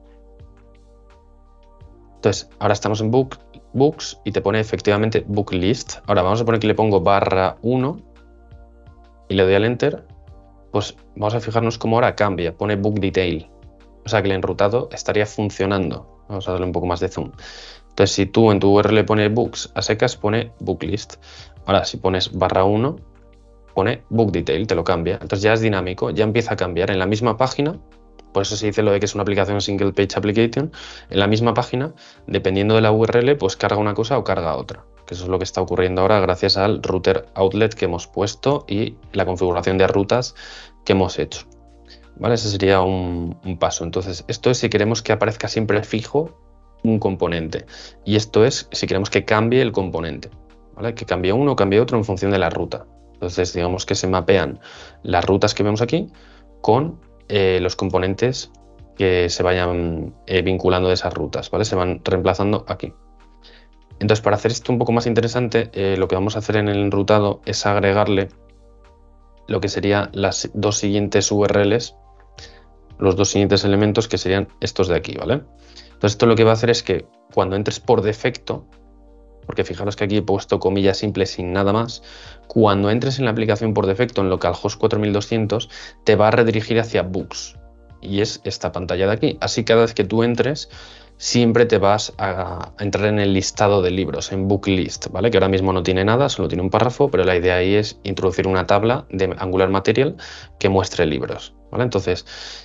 Entonces ahora estamos en books y te pone efectivamente book list. Ahora vamos a poner que le pongo /1 y le doy al enter. Pues vamos a fijarnos cómo ahora cambia, pone book detail. O sea que el enrutado estaría funcionando. Vamos a darle un poco más de zoom. Entonces, si tú en tu URL pones books a secas, pone book list. Ahora, si pones /1, pone book detail, te lo cambia. Entonces ya es dinámico, ya empieza a cambiar. En la misma página, por eso se dice lo de que es una aplicación single page application, en la misma página, dependiendo de la URL, pues carga una cosa o carga otra. Que eso es lo que está ocurriendo ahora gracias al router outlet que hemos puesto y la configuración de rutas que hemos hecho. ¿Vale? Ese sería un paso. Entonces, esto es si queremos que aparezca siempre fijo un componente. Y esto es si queremos que cambie el componente, ¿vale? Que cambie uno o cambie otro en función de la ruta. Entonces, digamos que se mapean las rutas que vemos aquí con los componentes que se vayan vinculando de esas rutas, ¿vale? Se van reemplazando aquí. Entonces, para hacer esto un poco más interesante, lo que vamos a hacer en el enrutado es agregarle lo que serían las dos siguientes URLs, los dos siguientes elementos que serían estos de aquí, ¿vale? Entonces esto lo que va a hacer es que cuando entres por defecto, porque fijaros que aquí he puesto comillas simples sin nada más, cuando entres en la aplicación por defecto en localhost 4200 te va a redirigir hacia books, y es esta pantalla de aquí. Así cada vez que tú entres, siempre te vas a entrar en el listado de libros, en book list, ¿vale? Que ahora mismo no tiene nada, solo tiene un párrafo, pero la idea ahí es introducir una tabla de Angular Material que muestre libros, ¿vale? Entonces,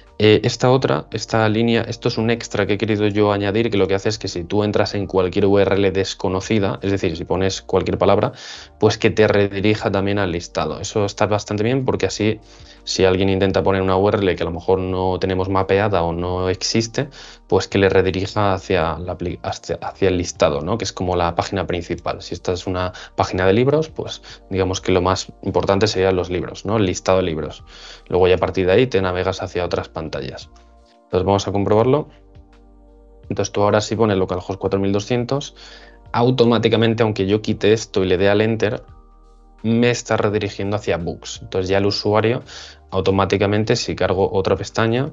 esta línea, esto es un extra que he querido yo añadir, que lo que hace es que si tú entras en cualquier URL desconocida, es decir, si pones cualquier palabra, pues que te redirija también al listado. Eso está bastante bien porque así, si alguien intenta poner una URL que a lo mejor no tenemos mapeada o no existe, pues que le redirija hacia el listado, ¿no? Que es como la página principal. Si esta es una página de libros, pues digamos que lo más importante serían los libros, ¿no? El listado de libros. Luego ya a partir de ahí te navegas hacia otras pantallas. Entonces vamos a comprobarlo. Entonces tú ahora si pones localhost 4200, automáticamente, aunque yo quite esto y le dé al enter, me está redirigiendo hacia books. Entonces ya el usuario automáticamente, si cargo otra pestaña,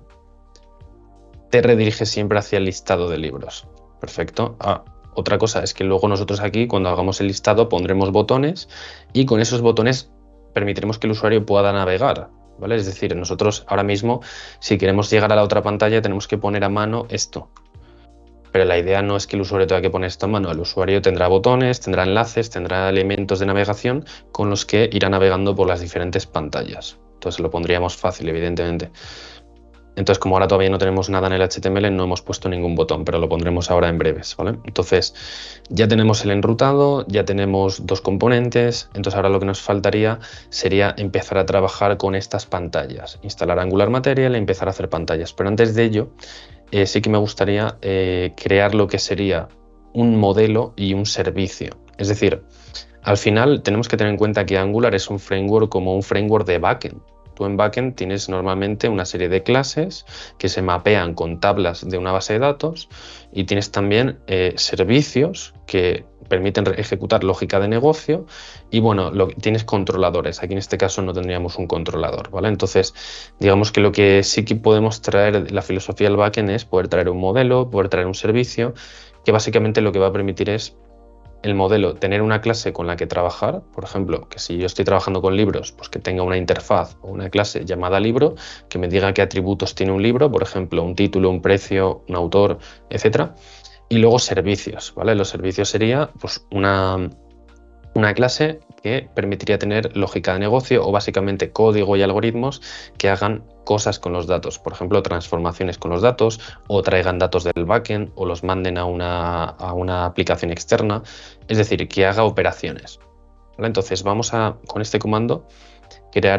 te redirige siempre hacia el listado de libros. Perfecto. Otra cosa es que luego nosotros aquí, cuando hagamos el listado, pondremos botones y con esos botones permitiremos que el usuario pueda navegar, ¿vale? Es decir, nosotros ahora mismo, si queremos llegar a la otra pantalla, tenemos que poner a mano esto. Pero la idea no es que el usuario tenga que poner esto a mano. El usuario tendrá botones, tendrá enlaces, tendrá elementos de navegación con los que irá navegando por las diferentes pantallas. Entonces lo pondríamos fácil, evidentemente. Entonces, como ahora todavía no tenemos nada en el HTML, no hemos puesto ningún botón, pero lo pondremos ahora en breves, ¿vale? Entonces, ya tenemos el enrutado, ya tenemos dos componentes, entonces ahora lo que nos faltaría sería empezar a trabajar con estas pantallas, instalar Angular Material y empezar a hacer pantallas. Pero antes de ello, sí que me gustaría crear lo que sería un modelo y un servicio. Es decir, al final tenemos que tener en cuenta que Angular es un framework como un framework de backend. Tú en backend tienes normalmente una serie de clases que se mapean con tablas de una base de datos y tienes también servicios que permiten ejecutar lógica de negocio y bueno, tienes controladores. Aquí en este caso no tendríamos un controlador, ¿vale? Entonces, digamos que lo que sí que podemos traer, la filosofía del backend es poder traer un modelo, poder traer un servicio, que básicamente lo que va a permitir es el modelo, tener una clase con la que trabajar, por ejemplo, que si yo estoy trabajando con libros, pues que tenga una interfaz o una clase llamada libro, que me diga qué atributos tiene un libro, por ejemplo, un título, un precio, un autor, etcétera. Y luego servicios, ¿vale? Los servicios sería pues una clase que permitiría tener lógica de negocio o básicamente código y algoritmos que hagan cosas con los datos, por ejemplo, transformaciones con los datos o traigan datos del backend o los manden a una aplicación externa, es decir, que haga operaciones, ¿vale? Entonces vamos a, con este comando, crear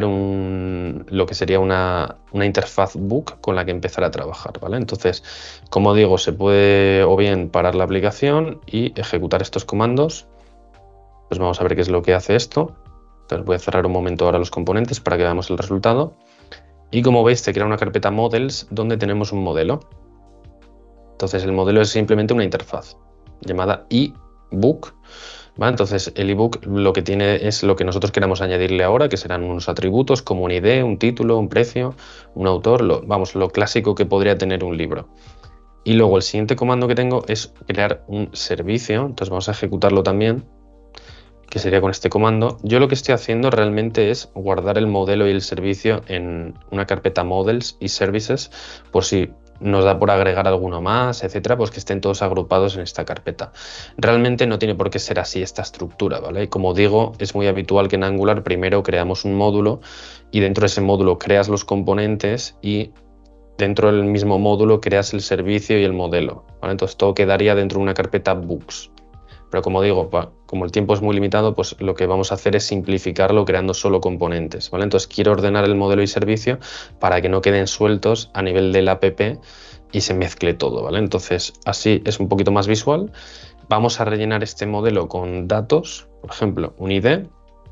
lo que sería una interfaz book con la que empezar a trabajar, ¿vale? Entonces, como digo, se puede o bien parar la aplicación y ejecutar estos comandos. Pues vamos a ver qué es lo que hace esto. Entonces voy a cerrar un momento ahora los componentes para que veamos el resultado. Y como veis, te crea una carpeta models donde tenemos un modelo. Entonces el modelo es simplemente una interfaz llamada ebook, ¿vale? Entonces el ebook lo que tiene es lo que nosotros queramos añadirle ahora, que serán unos atributos como un ID, un título, un precio, un autor, lo clásico que podría tener un libro. Y luego el siguiente comando que tengo es crear un servicio. Entonces vamos a ejecutarlo también, que sería con este comando. Yo lo que estoy haciendo realmente es guardar el modelo y el servicio en una carpeta models y services, por si nos da por agregar alguno más, etcétera, pues que estén todos agrupados en esta carpeta. Realmente no tiene por qué ser así esta estructura, ¿vale? Como digo, es muy habitual que en Angular primero creamos un módulo y dentro de ese módulo creas los componentes y dentro del mismo módulo creas el servicio y el modelo, ¿vale? Entonces todo quedaría dentro de una carpeta books. Pero como digo, como el tiempo es muy limitado, pues lo que vamos a hacer es simplificarlo creando solo componentes, ¿vale? Entonces quiero ordenar el modelo y servicio para que no queden sueltos a nivel del app y se mezcle todo, ¿vale? Entonces así es un poquito más visual. Vamos a rellenar este modelo con datos, por ejemplo, un ID,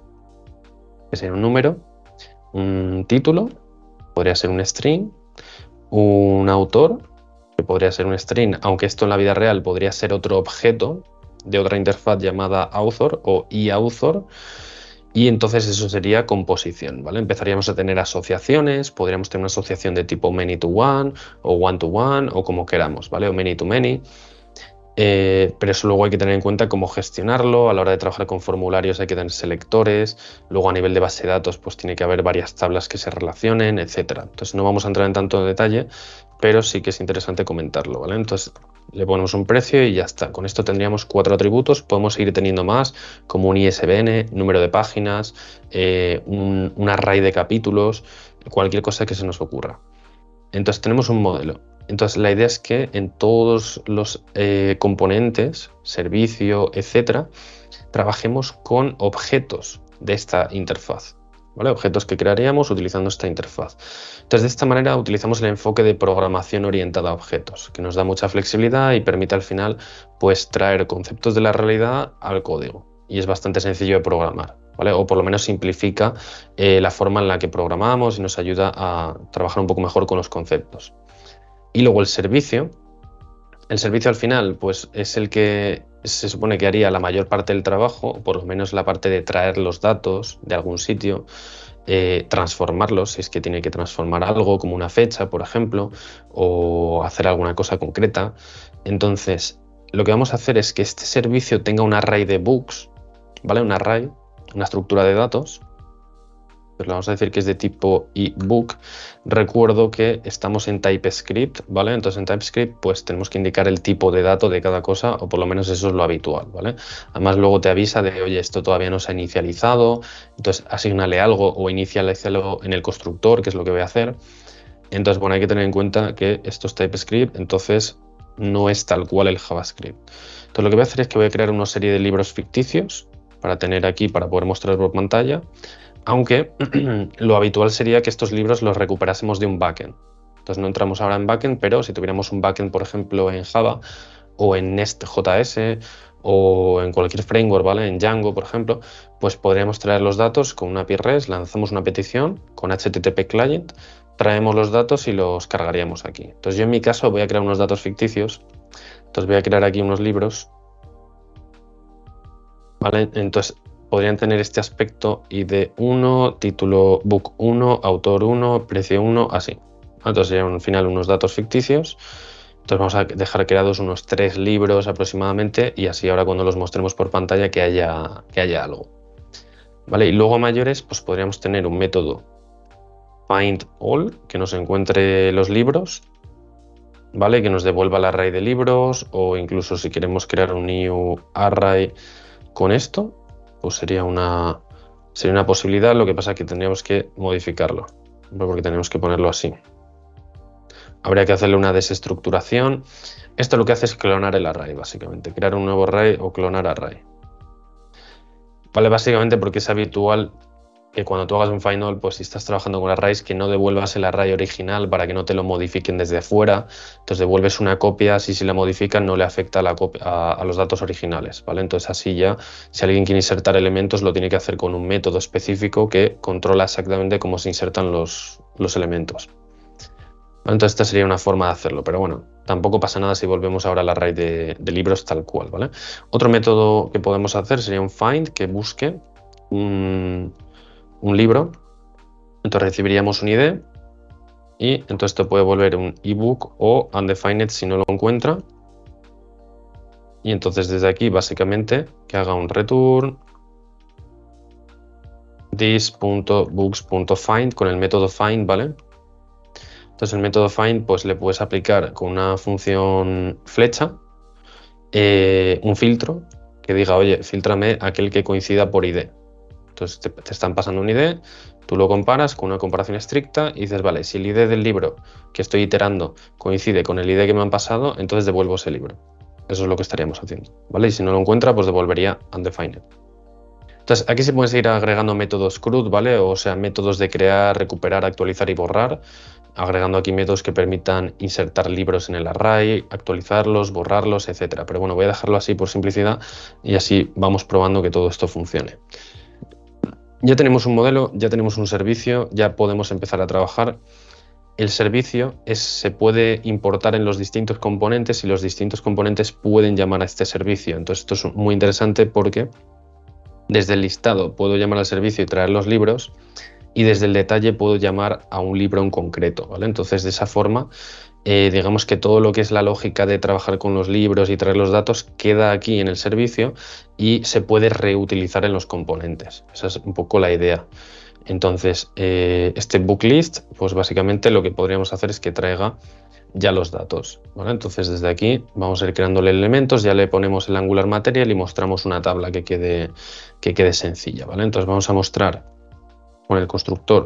que sería un número, un título, podría ser un string, un autor, que podría ser un string, aunque esto en la vida real podría ser otro objeto de otra interfaz llamada author o eAuthor, y entonces eso sería composición, ¿vale? Empezaríamos a tener asociaciones, podríamos tener una asociación de tipo many to one o one to one o como queramos, ¿vale? O many to many. pero eso luego hay que tener en cuenta cómo gestionarlo. A la hora de trabajar con formularios hay que tener selectores, luego a nivel de base de datos pues tiene que haber varias tablas que se relacionen, etcétera. Entonces no vamos a entrar en tanto detalle, pero sí que es interesante comentarlo, ¿vale? Entonces le ponemos un precio y ya está. Con esto tendríamos 4 atributos, podemos seguir teniendo más, como un ISBN, número de páginas, un array de capítulos, cualquier cosa que se nos ocurra. Entonces tenemos un modelo. Entonces la idea es que en todos los componentes, servicio, etcétera, trabajemos con objetos de esta interfaz, ¿vale? Objetos que crearíamos utilizando esta interfaz. Entonces de esta manera utilizamos el enfoque de programación orientada a objetos, que nos da mucha flexibilidad y permite al final pues traer conceptos de la realidad al código. Y es bastante sencillo de programar, ¿vale? O por lo menos simplifica la forma en la que programamos y nos ayuda a trabajar un poco mejor con los conceptos. Y luego el servicio al final pues es el que se supone que haría la mayor parte del trabajo, o por lo menos la parte de traer los datos de algún sitio, transformarlos, si es que tiene que transformar algo como una fecha, por ejemplo, o hacer alguna cosa concreta. Entonces, lo que vamos a hacer es que este servicio tenga un array de books, ¿vale? Un array, una estructura de datos. Pues le vamos a decir que es de tipo ebook. Recuerdo que estamos en TypeScript, ¿vale? Entonces en TypeScript pues tenemos que indicar el tipo de dato de cada cosa, o por lo menos eso es lo habitual, ¿vale? Además luego te avisa de, oye, esto todavía no se ha inicializado, entonces asígnale algo o inicialízalo en el constructor, que es lo que voy a hacer. Entonces, bueno, hay que tener en cuenta que esto es TypeScript, entonces no es tal cual el JavaScript. Entonces lo que voy a hacer es que voy a crear una serie de libros ficticios para tener aquí, para poder mostrar por pantalla. Aunque lo habitual sería que estos libros los recuperásemos de un backend. Entonces no entramos ahora en backend, pero si tuviéramos un backend, por ejemplo, en Java o en Nest.js o en cualquier framework, ¿vale? En Django, por ejemplo, pues podríamos traer los datos con una API REST, lanzamos una petición con HTTP client, traemos los datos y los cargaríamos aquí. Entonces yo en mi caso voy a crear unos datos ficticios. Entonces voy a crear aquí unos libros, ¿vale? Entonces podrían tener este aspecto: ID 1, título book 1, autor 1, precio 1, así. Entonces serían al final unos datos ficticios. Entonces vamos a dejar creados unos 3 libros aproximadamente, y así ahora cuando los mostremos por pantalla que haya algo. ¿Vale? Y luego a mayores pues podríamos tener un método findAll que nos encuentre los libros, ¿vale? Que nos devuelva el array de libros, o incluso si queremos crear un new array con esto, pues sería una posibilidad. Lo que pasa es que tendríamos que modificarlo, porque tenemos que ponerlo así. Habría que hacerle una desestructuración. Esto lo que hace es clonar el array, básicamente, crear un nuevo array o clonar array. Vale, básicamente porque es habitual que cuando tú hagas un final, pues si estás trabajando con arrays, que no devuelvas el array original para que no te lo modifiquen desde fuera. Entonces devuelves una copia, así si la modifican no le afecta a los datos originales, ¿vale? Entonces así ya, si alguien quiere insertar elementos, lo tiene que hacer con un método específico que controla exactamente cómo se insertan los elementos. Entonces esta sería una forma de hacerlo, pero bueno, tampoco pasa nada si volvemos ahora al array de libros tal cual, ¿vale? Otro método que podemos hacer sería un find que busque un libro. Entonces recibiríamos un ID y entonces esto puede volver un ebook o undefined si no lo encuentra. Y entonces desde aquí básicamente que haga un return this.books.find con el método find, ¿vale? Entonces el método find pues le puedes aplicar con una función flecha un filtro que diga, oye, fíltrame aquel que coincida por ID. Entonces te están pasando un ID, tú lo comparas con una comparación estricta y dices, vale, si el ID del libro que estoy iterando coincide con el ID que me han pasado, entonces devuelvo ese libro. Eso es lo que estaríamos haciendo, ¿vale? Y si no lo encuentra, pues devolvería undefined. Entonces aquí se pueden seguir agregando métodos CRUD, ¿vale? O sea, métodos de crear, recuperar, actualizar y borrar, agregando aquí métodos que permitan insertar libros en el array, actualizarlos, borrarlos, etcétera. Pero bueno, voy a dejarlo así por simplicidad y así vamos probando que todo esto funcione. Ya tenemos un modelo, ya tenemos un servicio, ya podemos empezar a trabajar. El servicio se puede importar en los distintos componentes y los distintos componentes pueden llamar a este servicio. Entonces esto es muy interesante porque desde el listado puedo llamar al servicio y traer los libros, y desde el detalle puedo llamar a un libro en concreto, ¿vale? Entonces de esa forma digamos que todo lo que es la lógica de trabajar con los libros y traer los datos queda aquí en el servicio y se puede reutilizar en los componentes. Esa es un poco la idea. Entonces, este book list, pues básicamente lo que podríamos hacer es que traiga ya los datos, ¿vale? Entonces desde aquí vamos a ir creándole elementos, ya le ponemos el Angular Material y mostramos una tabla que quede sencilla, ¿vale? Entonces vamos a mostrar con el constructor,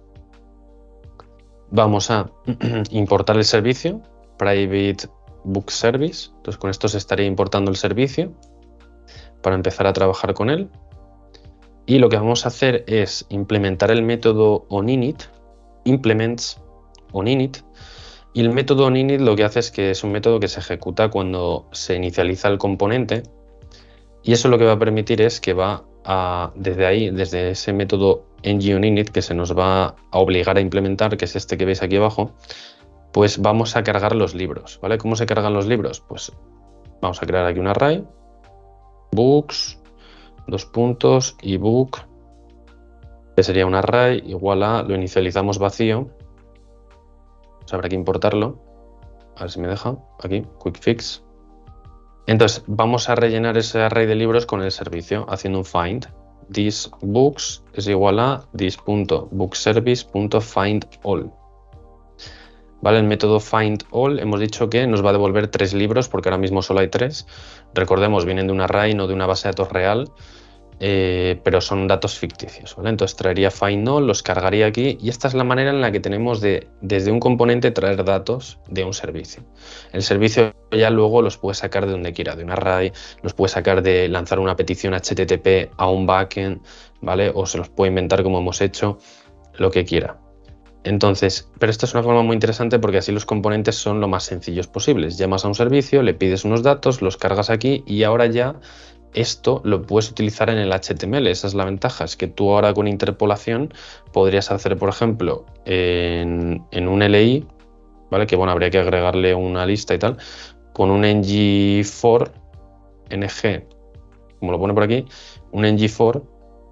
vamos a importar el servicio, private book service, entonces con esto se estaría importando el servicio para empezar a trabajar con él. Y lo que vamos a hacer es implementar el método onInit, implements onInit. Y el método onInit lo que hace es que es un método que se ejecuta cuando se inicializa el componente, y eso lo que va a permitir es que va a, desde ahí, desde ese método ngOnInit que se nos va a obligar a implementar, que es este que veis aquí abajo, pues vamos a cargar los libros, ¿vale? ¿Cómo se cargan los libros? Pues vamos a crear aquí un array, books, y book, que sería un array igual a, lo inicializamos vacío, pues habrá que importarlo, a ver si me deja, aquí, quick fix. Entonces vamos a rellenar ese array de libros con el servicio haciendo un find. This books es igual a this.bookservice.findAll. ¿Vale? El método findAll hemos dicho que nos va a devolver 3 libros porque ahora mismo solo hay 3. Recordemos, vienen de un array, no de una base de datos real, pero son datos ficticios, ¿vale? Entonces traería findAll, los cargaría aquí, y esta es la manera en la que tenemos de, desde un componente, traer datos de un servicio. El servicio ya luego los puede sacar de donde quiera, de un array, los puede sacar de lanzar una petición HTTP a un backend, ¿vale? O se los puede inventar como hemos hecho, lo que quiera. Entonces, pero esto es una forma muy interesante porque así los componentes son lo más sencillos posibles. Llamas a un servicio, le pides unos datos, los cargas aquí y ahora ya esto lo puedes utilizar en el HTML. Esa es la ventaja, es que tú ahora con interpolación podrías hacer, por ejemplo, en un LI, ¿vale? Que bueno, habría que agregarle una lista y tal, con un ng4, como lo pone por aquí, un ng4,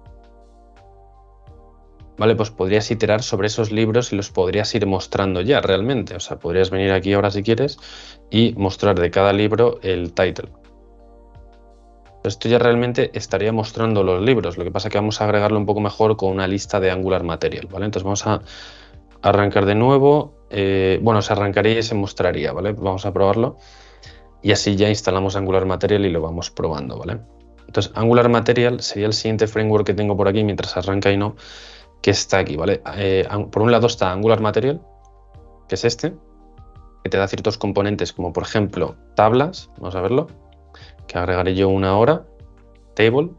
¿vale? Pues podrías iterar sobre esos libros y los podrías ir mostrando ya realmente. O sea, podrías venir aquí ahora si quieres y mostrar de cada libro el title. Esto ya realmente estaría mostrando los libros, lo que pasa es que vamos a agregarlo un poco mejor con una lista de Angular Material, ¿vale? Entonces vamos a arrancar de nuevo, bueno, se arrancaría y se mostraría, ¿vale? Vamos a probarlo y así ya instalamos Angular Material y lo vamos probando, ¿vale? Entonces Angular Material sería el siguiente framework que tengo por aquí mientras arranca y no, que está aquí, ¿vale? Por un lado está Angular Material, que es este, que te da ciertos componentes como por ejemplo tablas, vamos a verlo, que agregaré yo una ahora, table.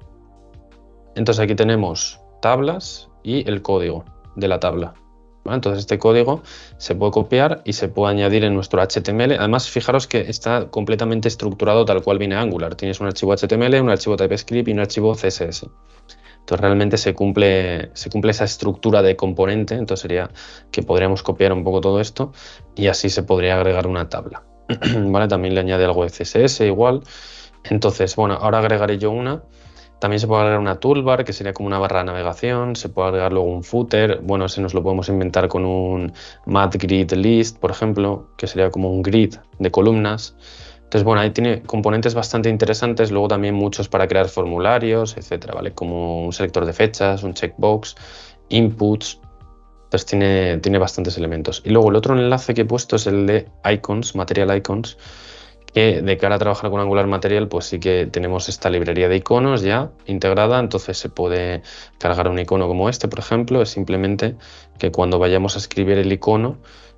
Entonces aquí tenemos tablas y el código de la tabla, ¿vale? Entonces este código se puede copiar y se puede añadir en nuestro HTML. Además, fijaros que está completamente estructurado tal cual viene Angular. Tienes un archivo HTML, un archivo TypeScript y un archivo CSS. Entonces realmente se cumple esa estructura de componente, entonces sería que podríamos copiar un poco todo esto y así se podría agregar una tabla. ¿Vale? También le añade algo de CSS igual. Entonces, bueno, ahora agregaré yo una. También se puede agregar una toolbar, que sería como una barra de navegación. Se puede agregar luego un footer. Bueno, ese nos lo podemos inventar con un mat grid list, por ejemplo, que sería como un grid de columnas. Entonces, bueno, ahí tiene componentes bastante interesantes, luego también muchos para crear formularios, etcétera, ¿vale? Como un selector de fechas, un checkbox, inputs. Entonces tiene bastantes elementos. Y luego el otro enlace que he puesto es el de icons, Material Icons, que de cara a trabajar con Angular Material, pues sí que tenemos esta librería de iconos ya integrada, entonces se puede cargar un icono como este, por ejemplo. Es simplemente que cuando vayamos a escribir el icono,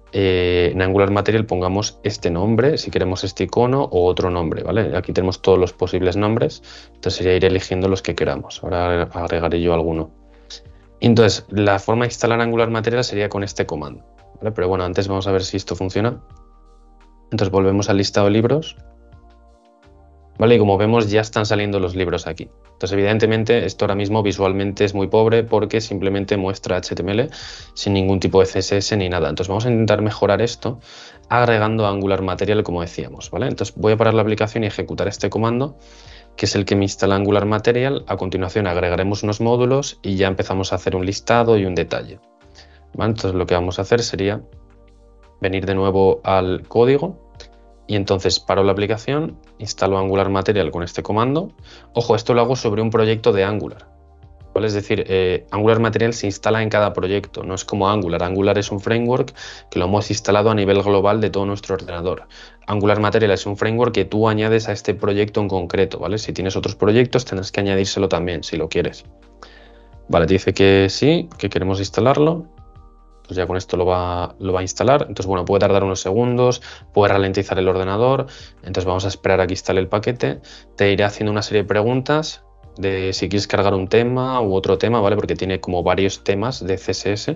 en Angular Material pongamos este nombre, si queremos este icono o otro nombre, ¿vale? Aquí tenemos todos los posibles nombres, entonces sería ir eligiendo los que queramos. Ahora agregaré yo alguno. Entonces, la forma de instalar Angular Material sería con este comando, ¿vale? Pero bueno, antes vamos a ver si esto funciona. Entonces volvemos al listado de libros, ¿vale? Y como vemos ya están saliendo los libros aquí. Entonces evidentemente esto ahora mismo visualmente es muy pobre porque simplemente muestra HTML sin ningún tipo de CSS ni nada. Entonces vamos a intentar mejorar esto agregando Angular Material como decíamos, ¿vale? Entonces voy a parar la aplicación y ejecutar este comando, que es el que me instala Angular Material. A continuación agregaremos unos módulos y ya empezamos a hacer un listado y un detalle, ¿vale? Entonces lo que vamos a hacer sería, venir de nuevo al código y entonces paro la aplicación, instalo Angular Material con este comando. Ojo, esto lo hago sobre un proyecto de Angular, ¿vale? Es decir, Angular Material se instala en cada proyecto, no es como Angular. Angular es un framework que lo hemos instalado a nivel global de todo nuestro ordenador. Angular Material es un framework que tú añades a este proyecto en concreto, ¿vale? Si tienes otros proyectos tendrás que añadírselo también, si lo quieres. Vale, te dice que sí, que queremos instalarlo. Pues ya con esto lo va a instalar. Entonces, bueno, puede tardar unos segundos, puede ralentizar el ordenador. Entonces vamos a esperar a que instale el paquete. Te iré haciendo una serie de preguntas de si quieres cargar un tema u otro tema, ¿vale? Porque tiene como varios temas de CSS.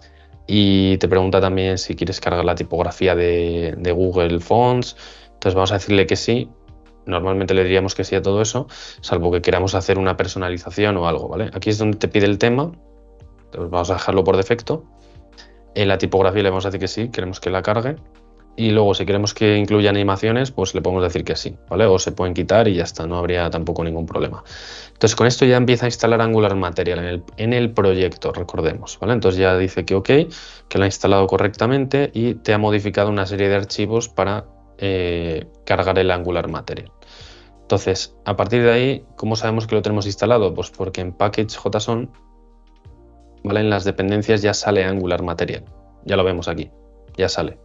Y te pregunta también si quieres cargar la tipografía de Google Fonts. Entonces vamos a decirle que sí. Normalmente le diríamos que sí a todo eso, salvo que queramos hacer una personalización o algo, ¿vale? Aquí es donde te pide el tema. Entonces vamos a dejarlo por defecto. En la tipografía le vamos a decir que sí, queremos que la cargue. Y luego, si queremos que incluya animaciones, pues le podemos decir que sí, ¿vale? O se pueden quitar y ya está, no habría tampoco ningún problema. Entonces, con esto ya empieza a instalar Angular Material en el proyecto, recordemos, ¿vale? Entonces ya dice que ok, que lo ha instalado correctamente y te ha modificado una serie de archivos para cargar el Angular Material. Entonces, a partir de ahí, ¿cómo sabemos que lo tenemos instalado? Pues porque en package.json, ¿vale? En las dependencias ya sale Angular Material. Ya lo vemos aquí, ya sale.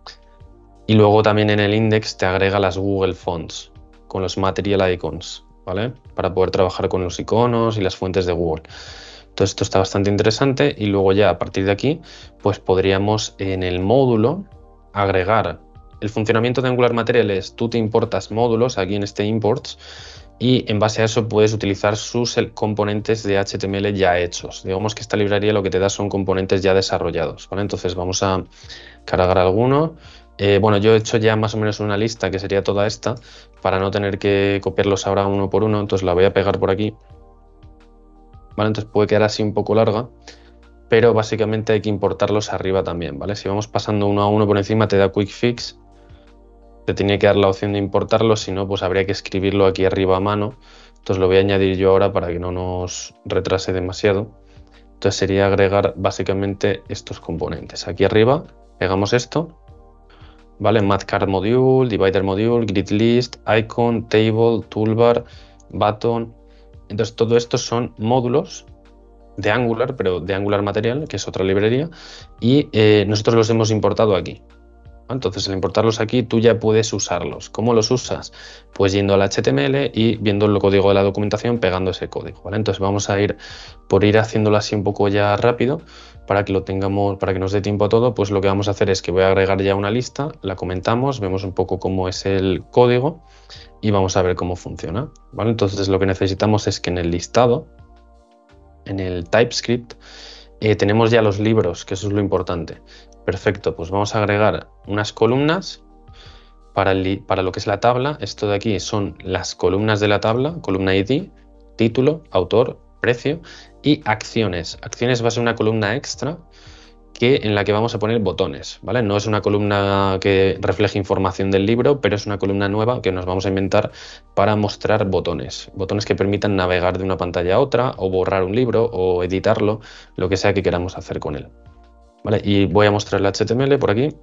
Y luego también en el index te agrega las Google Fonts con los Material Icons, ¿vale? Para poder trabajar con los iconos y las fuentes de Google. Entonces esto está bastante interesante y luego ya a partir de aquí pues podríamos en el módulo agregar el funcionamiento de Angular Material es tú te importas módulos aquí en este imports y en base a eso puedes utilizar sus componentes de HTML ya hechos. Digamos que esta librería lo que te da son componentes ya desarrollados, ¿vale? Entonces vamos a cargar alguno. Bueno, yo he hecho ya más o menos una lista que sería toda esta para no tener que copiarlos ahora uno por uno, entonces la voy a pegar por aquí. ¿Vale? Entonces puede quedar así un poco larga, pero básicamente hay que importarlos arriba también, ¿vale? Si vamos pasando uno a uno por encima te da Quick Fix, te tiene que dar la opción de importarlos, si no pues habría que escribirlo aquí arriba a mano. Entonces lo voy a añadir yo ahora para que no nos retrase demasiado. Entonces sería agregar básicamente estos componentes. Aquí arriba pegamos esto, ¿vale? Mathcard Module, Divider Module, Grid List, Icon, Table, Toolbar, Button. Entonces todo esto son módulos de Angular, pero de Angular Material, que es otra librería, y nosotros los hemos importado aquí. Entonces, al importarlos aquí, tú ya puedes usarlos. ¿Cómo los usas? Pues yendo al HTML y viendo el código de la documentación, pegando ese código, ¿vale? Entonces vamos a ir haciéndolo así un poco ya rápido, para que lo tengamos, para que nos dé tiempo a todo, pues lo que vamos a hacer es que voy a agregar ya una lista, la comentamos, vemos un poco cómo es el código y vamos a ver cómo funciona, ¿vale? Entonces lo que necesitamos es que en el listado, en el TypeScript, tenemos ya los libros, que eso es lo importante. Perfecto, pues vamos a agregar unas columnas para lo que es la tabla. Esto de aquí son las columnas de la tabla, columna ID, título, autor, precio y acciones. Acciones va a ser una columna extra en la que vamos a poner botones, ¿vale? No es una columna que refleje información del libro, pero es una columna nueva que nos vamos a inventar para mostrar botones. Botones que permitan navegar de una pantalla a otra o borrar un libro o editarlo, lo que sea que queramos hacer con él. ¿Vale? Y voy a mostrar el HTML por aquí.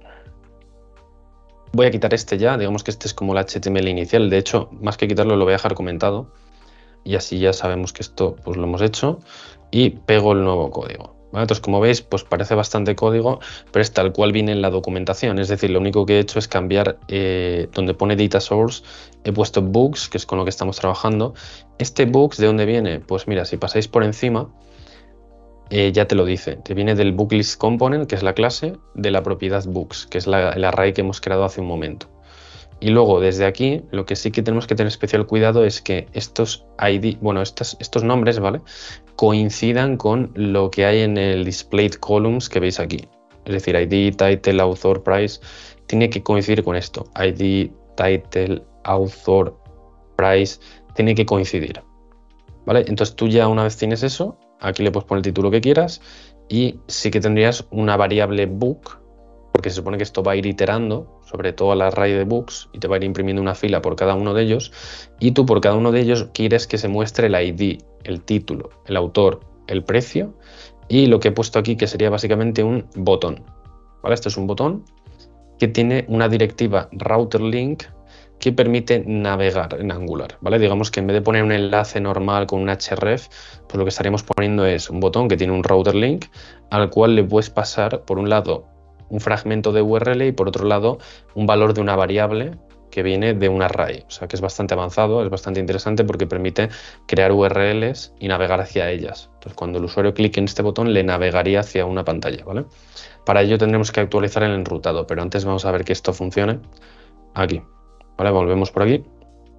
Voy a quitar este ya, digamos que este es como el HTML inicial. De hecho, más que quitarlo lo voy a dejar comentado. Y así ya sabemos que esto pues lo hemos hecho. Y pego el nuevo código. ¿Vale? Entonces, como veis, pues parece bastante código, pero es tal cual viene en la documentación. Es decir, lo único que he hecho es cambiar donde pone Data Source, he puesto Books, que es con lo que estamos trabajando. Este Books, ¿de dónde viene? Pues mira, si pasáis por encima, ya te lo dice, te viene del booklist component, que es la clase, de la propiedad books, que es el array que hemos creado hace un momento. Y luego desde aquí lo que sí que tenemos que tener especial cuidado es que estos ID, bueno, estos nombres, ¿vale? Coincidan con lo que hay en el displayed columns que veis aquí. Es decir, ID, title, author, price, tiene que coincidir con esto. ID, title, author, price, tiene que coincidir. ¿Vale? Entonces tú ya una vez tienes eso, aquí le puedes poner el título que quieras y sí que tendrías una variable book, porque se supone que esto va a ir iterando sobre toda la array de books y te va a ir imprimiendo una fila por cada uno de ellos y tú por cada uno de ellos quieres que se muestre el ID, el título, el autor, el precio y lo que he puesto aquí que sería básicamente un botón. ¿Vale? Este es un botón que tiene una directiva router link que permite navegar en Angular, ¿vale? Digamos que en vez de poner un enlace normal con un href, pues lo que estaríamos poniendo es un botón que tiene un router link al cual le puedes pasar, por un lado, un fragmento de URL y por otro lado, un valor de una variable que viene de un array. O sea que es bastante avanzado, es bastante interesante porque permite crear URLs y navegar hacia ellas. Entonces, cuando el usuario clique en este botón, le navegaría hacia una pantalla, ¿vale? Para ello tendremos que actualizar el enrutado, pero antes vamos a ver que esto funcione aquí. ¿Vale? Volvemos por aquí,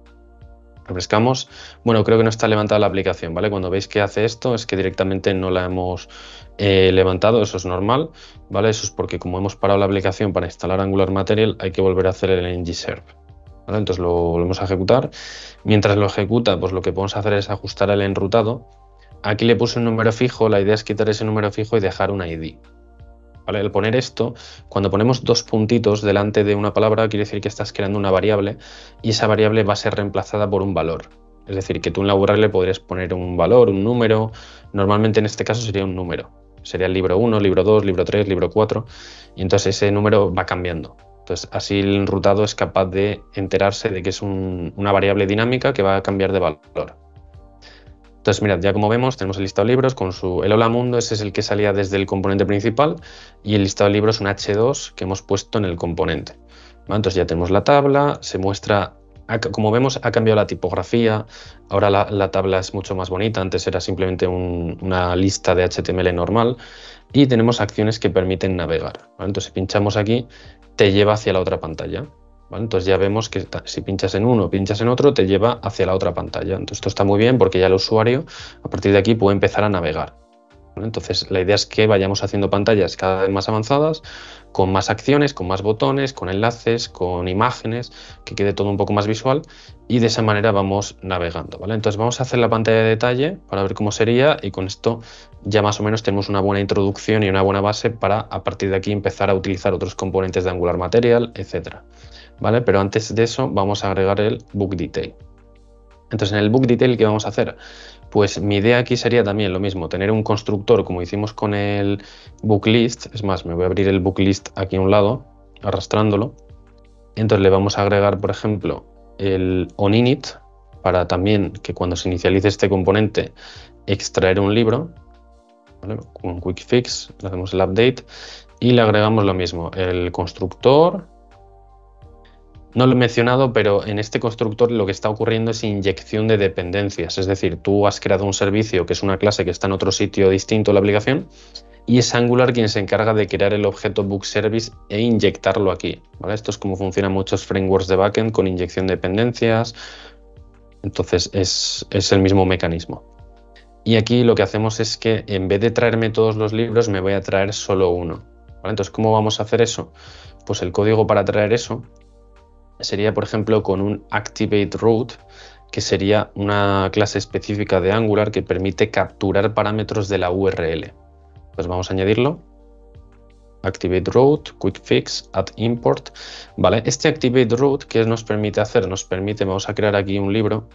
refrescamos. Bueno, creo que no está levantada la aplicación, ¿vale? Cuando veis que hace esto es que directamente no la hemos levantado, eso es normal, ¿vale? Eso es porque como hemos parado la aplicación para instalar Angular Material, hay que volver a hacer el ng-serve, ¿vale? Entonces lo volvemos a ejecutar. Mientras lo ejecuta, pues lo que podemos hacer es ajustar el enrutado. Aquí le puse un número fijo, la idea es quitar ese número fijo y dejar un ID. ¿Vale? El poner esto, cuando ponemos dos puntitos delante de una palabra, quiere decir que estás creando una variable y esa variable va a ser reemplazada por un valor. Es decir, que tú en la URL podrías poner un valor, un número. Normalmente en este caso sería un número. Sería el libro 1, libro 2, libro 3, libro 4. Y entonces ese número va cambiando. Entonces así el enrutado es capaz de enterarse de que es una variable dinámica que va a cambiar de valor. Entonces, mirad, ya como vemos, tenemos el listado de libros con el Hola Mundo, ese es el que salía desde el componente principal, y el listado de libros un H2 que hemos puesto en el componente. ¿Vale? Entonces ya tenemos la tabla, se muestra, como vemos, ha cambiado la tipografía, ahora la tabla es mucho más bonita, antes era simplemente una lista de HTML normal, y tenemos acciones que permiten navegar. ¿Vale? Entonces, si pinchamos aquí, te lleva hacia la otra pantalla. ¿Vale? Entonces ya vemos que si pinchas en uno o pinchas en otro, te lleva hacia la otra pantalla. Entonces esto está muy bien porque ya el usuario a partir de aquí puede empezar a navegar. ¿Vale? Entonces la idea es que vayamos haciendo pantallas cada vez más avanzadas, con más acciones, con más botones, con enlaces, con imágenes, que quede todo un poco más visual y de esa manera vamos navegando. ¿Vale? Entonces vamos a hacer la pantalla de detalle para ver cómo sería y con esto ya más o menos tenemos una buena introducción y una buena base para a partir de aquí empezar a utilizar otros componentes de Angular Material, etcétera. ¿Vale? Pero antes de eso vamos a agregar el book detail. Entonces en el book detail, ¿qué vamos a hacer? Pues mi idea aquí sería también lo mismo, tener un constructor como hicimos con el book list. Es más, me voy a abrir el book list aquí a un lado, arrastrándolo. Entonces le vamos a agregar, por ejemplo, el onInit para también que cuando se inicialice este componente extraer un libro. ¿Vale? Con quick fix le hacemos el update y le agregamos lo mismo, el constructor. No lo he mencionado, pero en este constructor lo que está ocurriendo es inyección de dependencias. Es decir, tú has creado un servicio que es una clase que está en otro sitio distinto de la aplicación y es Angular quien se encarga de crear el objeto book service e inyectarlo aquí. ¿Vale? Esto es como funcionan muchos frameworks de backend con inyección de dependencias. Entonces es el mismo mecanismo. Y aquí lo que hacemos es que en vez de traerme todos los libros me voy a traer solo uno. ¿Vale? Entonces, ¿cómo vamos a hacer eso? Pues el código para traer eso sería, por ejemplo, con un ActivateRoute, que sería una clase específica de Angular que permite capturar parámetros de la URL. Pues vamos a añadirlo. ActivateRoute, QuickFix, addImport. Vale, este ActivateRoute, ¿qué nos permite hacer? Vamos a crear aquí un libro,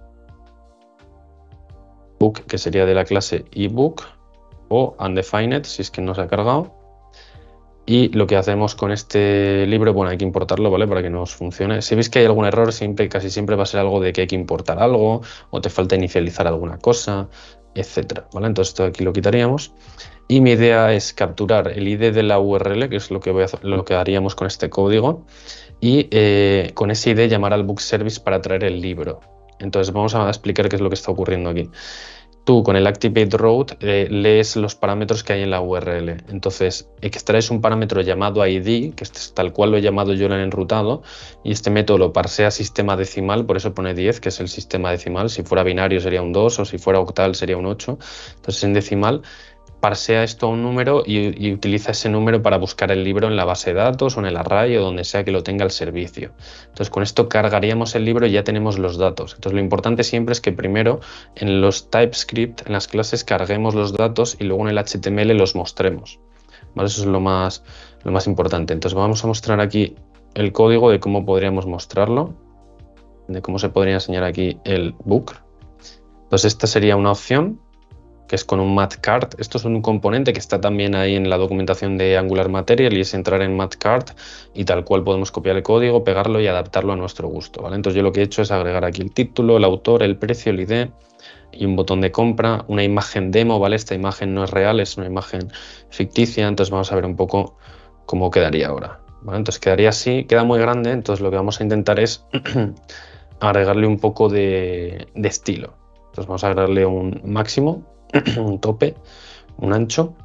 book, que sería de la clase ebook, o undefined, si es que no se ha cargado. Y lo que hacemos con este libro, bueno, hay que importarlo, ¿vale? Para que nos funcione. Si veis que hay algún error, casi siempre va a ser algo de que hay que importar algo o te falta inicializar alguna cosa, etcétera, ¿vale? Entonces esto aquí lo quitaríamos. Y mi idea es capturar el ID de la URL, que es lo que haríamos con este código, y con ese ID llamar al book service para traer el libro. Entonces vamos a explicar qué es lo que está ocurriendo aquí. Tú con el ActivateRoute lees los parámetros que hay en la URL. Entonces extraes un parámetro llamado ID, que es tal cual lo he llamado yo en el enrutado, y este método lo parsea a sistema decimal, por eso pone 10, que es el sistema decimal. Si fuera binario sería un 2 o si fuera octal sería un 8. Entonces en decimal parsea esto a un número y utiliza ese número para buscar el libro en la base de datos o en el array o donde sea que lo tenga el servicio. Entonces con esto cargaríamos el libro y ya tenemos los datos. Entonces lo importante siempre es que primero en los TypeScript, en las clases, carguemos los datos y luego en el HTML los mostremos. ¿Vale? Eso es lo más importante. Entonces vamos a mostrar aquí el código de cómo podríamos mostrarlo, de cómo se podría enseñar aquí el book. Entonces esta sería una opción. que es con un MathCart. Esto es un componente que está también ahí en la documentación de Angular Material y es entrar en MathCart y tal cual podemos copiar el código, pegarlo y adaptarlo a nuestro gusto, ¿vale? Entonces yo lo que he hecho es agregar aquí el título, el autor, el precio, el ID y un botón de compra, una imagen demo, ¿vale? Esta imagen no es real, es una imagen ficticia, entonces vamos a ver un poco cómo quedaría ahora, ¿vale? Entonces quedaría así, queda muy grande, entonces lo que vamos a intentar es agregarle un poco de estilo. Entonces vamos a agregarle un máximo, un tope, un ancho.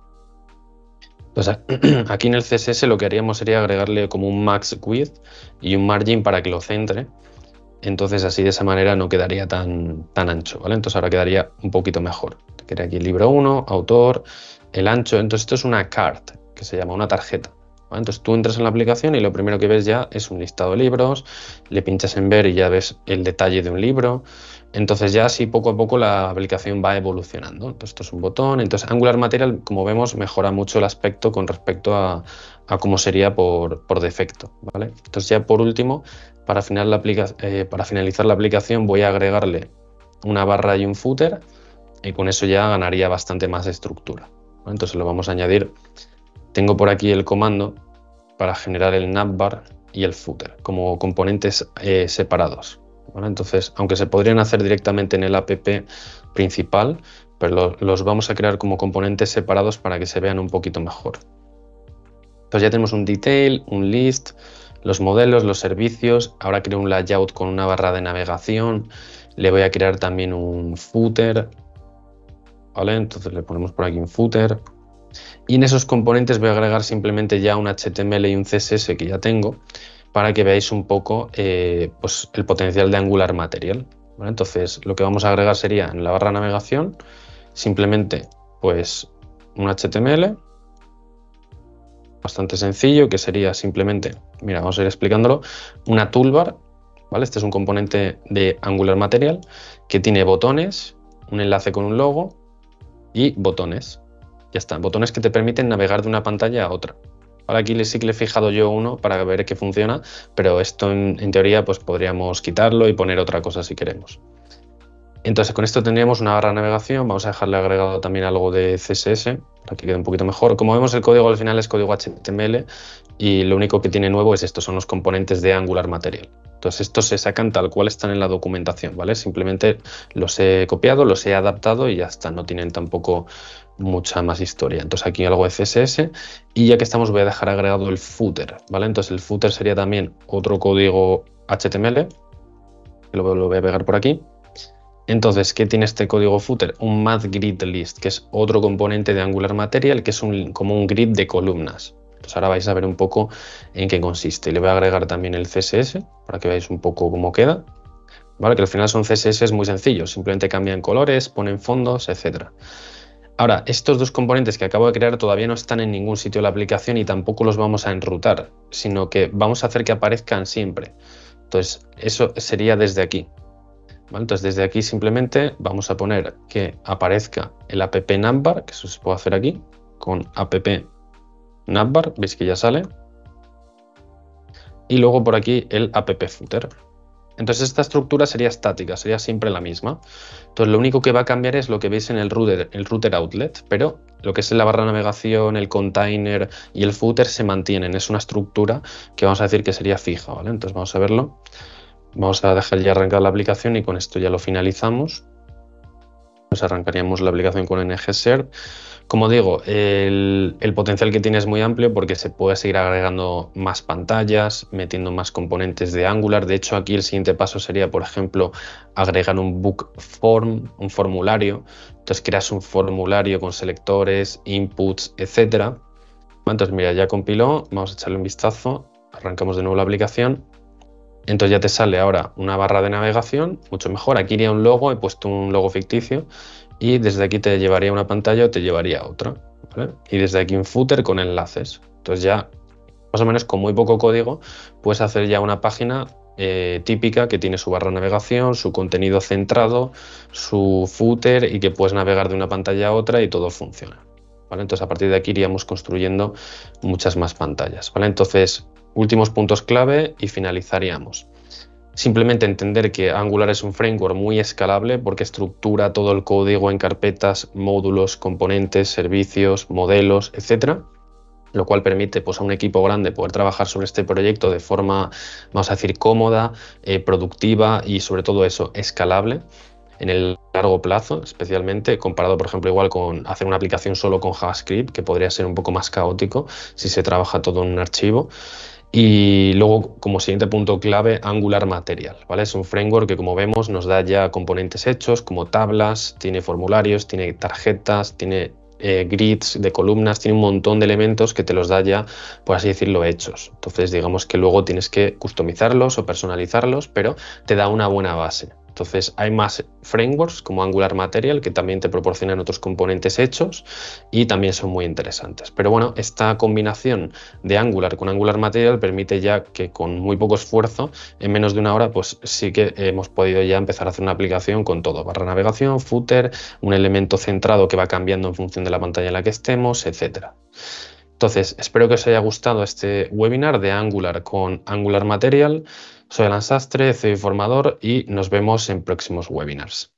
Entonces aquí en el CSS lo que haríamos sería agregarle como un max width y un margin para que lo centre. Entonces así de esa manera no quedaría tan ancho, ¿vale? Entonces ahora quedaría un poquito mejor. Quedaría aquí el libro 1, autor, el ancho. Entonces esto es una card, que se llama una tarjeta, ¿vale? Entonces tú entras en la aplicación y lo primero que ves ya es un listado de libros, le pinchas en ver y ya ves el detalle de un libro. Entonces ya así poco a poco la aplicación va evolucionando. Entonces esto es un botón. Entonces Angular Material, como vemos, mejora mucho el aspecto con respecto a cómo sería por defecto, ¿vale? Entonces ya por último, para finalizar la aplicación voy a agregarle una barra y un footer y con eso ya ganaría bastante más estructura, ¿vale? Entonces lo vamos a añadir. Tengo por aquí el comando para generar el navbar y el footer como componentes separados, ¿vale? Entonces, aunque se podrían hacer directamente en el app principal, pero los vamos a crear como componentes separados para que se vean un poquito mejor. Entonces ya tenemos un detail, un list, los modelos, los servicios. Ahora creo un layout con una barra de navegación. Le voy a crear también un footer, ¿vale? Entonces le ponemos por aquí un footer. Y en esos componentes voy a agregar simplemente ya un HTML y un CSS que ya tengo para que veáis un poco pues el potencial de Angular Material, ¿vale? Entonces lo que vamos a agregar sería en la barra de navegación simplemente pues un HTML bastante sencillo, que sería simplemente, mira, vamos a ir explicándolo, una toolbar, ¿vale? Este es un componente de Angular Material que tiene botones, un enlace con un logo y botones. Ya está, botones que te permiten navegar de una pantalla a otra. Ahora aquí sí que le he fijado yo uno para ver que funciona, pero esto en teoría pues podríamos quitarlo y poner otra cosa si queremos. Entonces con esto tendríamos una barra de navegación, vamos a dejarle agregado también algo de CSS para que quede un poquito mejor. Como vemos el código al final es código HTML y lo único que tiene nuevo es esto, son los componentes de Angular Material. Entonces estos se sacan tal cual están en la documentación, ¿vale? Simplemente los he copiado, los he adaptado y ya está, no tienen tampoco mucha más historia. Entonces aquí algo de CSS y ya que estamos voy a dejar agregado el footer, ¿vale? Entonces el footer sería también otro código HTML, que lo voy a pegar por aquí. Entonces, ¿qué tiene este código footer? Un MathGridList, que es otro componente de Angular Material, que es como un grid de columnas. Entonces ahora vais a ver un poco en qué consiste. Le voy a agregar también el CSS para que veáis un poco cómo queda. ¿Vale? Que al final son CSS muy sencillos, simplemente cambian colores, ponen fondos, etc. Ahora, estos dos componentes que acabo de crear todavía no están en ningún sitio de la aplicación y tampoco los vamos a enrutar, sino que vamos a hacer que aparezcan siempre. Entonces, eso sería desde aquí. ¿Vale? Entonces desde aquí simplemente vamos a poner que aparezca el app navbar, que eso se puede hacer aquí con app navbar, veis que ya sale, y luego por aquí el app footer. Entonces esta estructura sería estática, sería siempre la misma. Entonces lo único que va a cambiar es lo que veis en el router outlet, pero lo que es la barra de navegación, el container y el footer se mantienen. Es una estructura que vamos a decir que sería fija, ¿vale? Entonces vamos a verlo. Vamos a dejar ya arrancar la aplicación y con esto ya lo finalizamos. Pues arrancaríamos la aplicación con ngServe. Como digo, el potencial que tiene es muy amplio porque se puede seguir agregando más pantallas, metiendo más componentes de Angular. De hecho, aquí el siguiente paso sería, por ejemplo, agregar un book form, un formulario. Entonces creas un formulario con selectores, inputs, etc. Entonces, mira, ya compiló. Vamos a echarle un vistazo. Arrancamos de nuevo la aplicación. Entonces ya te sale ahora una barra de navegación, mucho mejor. Aquí iría un logo, he puesto un logo ficticio y desde aquí te llevaría una pantalla o te llevaría a otra, ¿vale? Y desde aquí un footer con enlaces. Entonces ya más o menos con muy poco código puedes hacer ya una página típica que tiene su barra de navegación, su contenido centrado, su footer y que puedes navegar de una pantalla a otra y todo funciona, ¿vale? Entonces a partir de aquí iríamos construyendo muchas más pantallas, ¿vale? Entonces últimos puntos clave y finalizaríamos. Simplemente entender que Angular es un framework muy escalable porque estructura todo el código en carpetas, módulos, componentes, servicios, modelos, etcétera, lo cual permite pues, a un equipo grande poder trabajar sobre este proyecto de forma, vamos a decir, cómoda, productiva y sobre todo eso, escalable en el largo plazo, especialmente comparado, por ejemplo, igual con hacer una aplicación solo con JavaScript, que podría ser un poco más caótico si se trabaja todo en un archivo. Y luego, como siguiente punto clave, Angular Material, ¿vale? Es un framework que, como vemos, nos da ya componentes hechos, como tablas, tiene formularios, tiene tarjetas, tiene grids de columnas, tiene un montón de elementos que te los da ya, por así decirlo, hechos. Entonces, digamos que luego tienes que customizarlos o personalizarlos, pero te da una buena base. Entonces, hay más frameworks como Angular Material que también te proporcionan otros componentes hechos y también son muy interesantes. Pero bueno, esta combinación de Angular con Angular Material permite ya que con muy poco esfuerzo, en menos de una hora, pues sí que hemos podido ya empezar a hacer una aplicación con todo, barra navegación, footer, un elemento centrado que va cambiando en función de la pantalla en la que estemos, etcétera. Entonces, espero que os haya gustado este webinar de Angular con Angular Material. Soy Alan Sastre, soy formador y nos vemos en próximos webinars.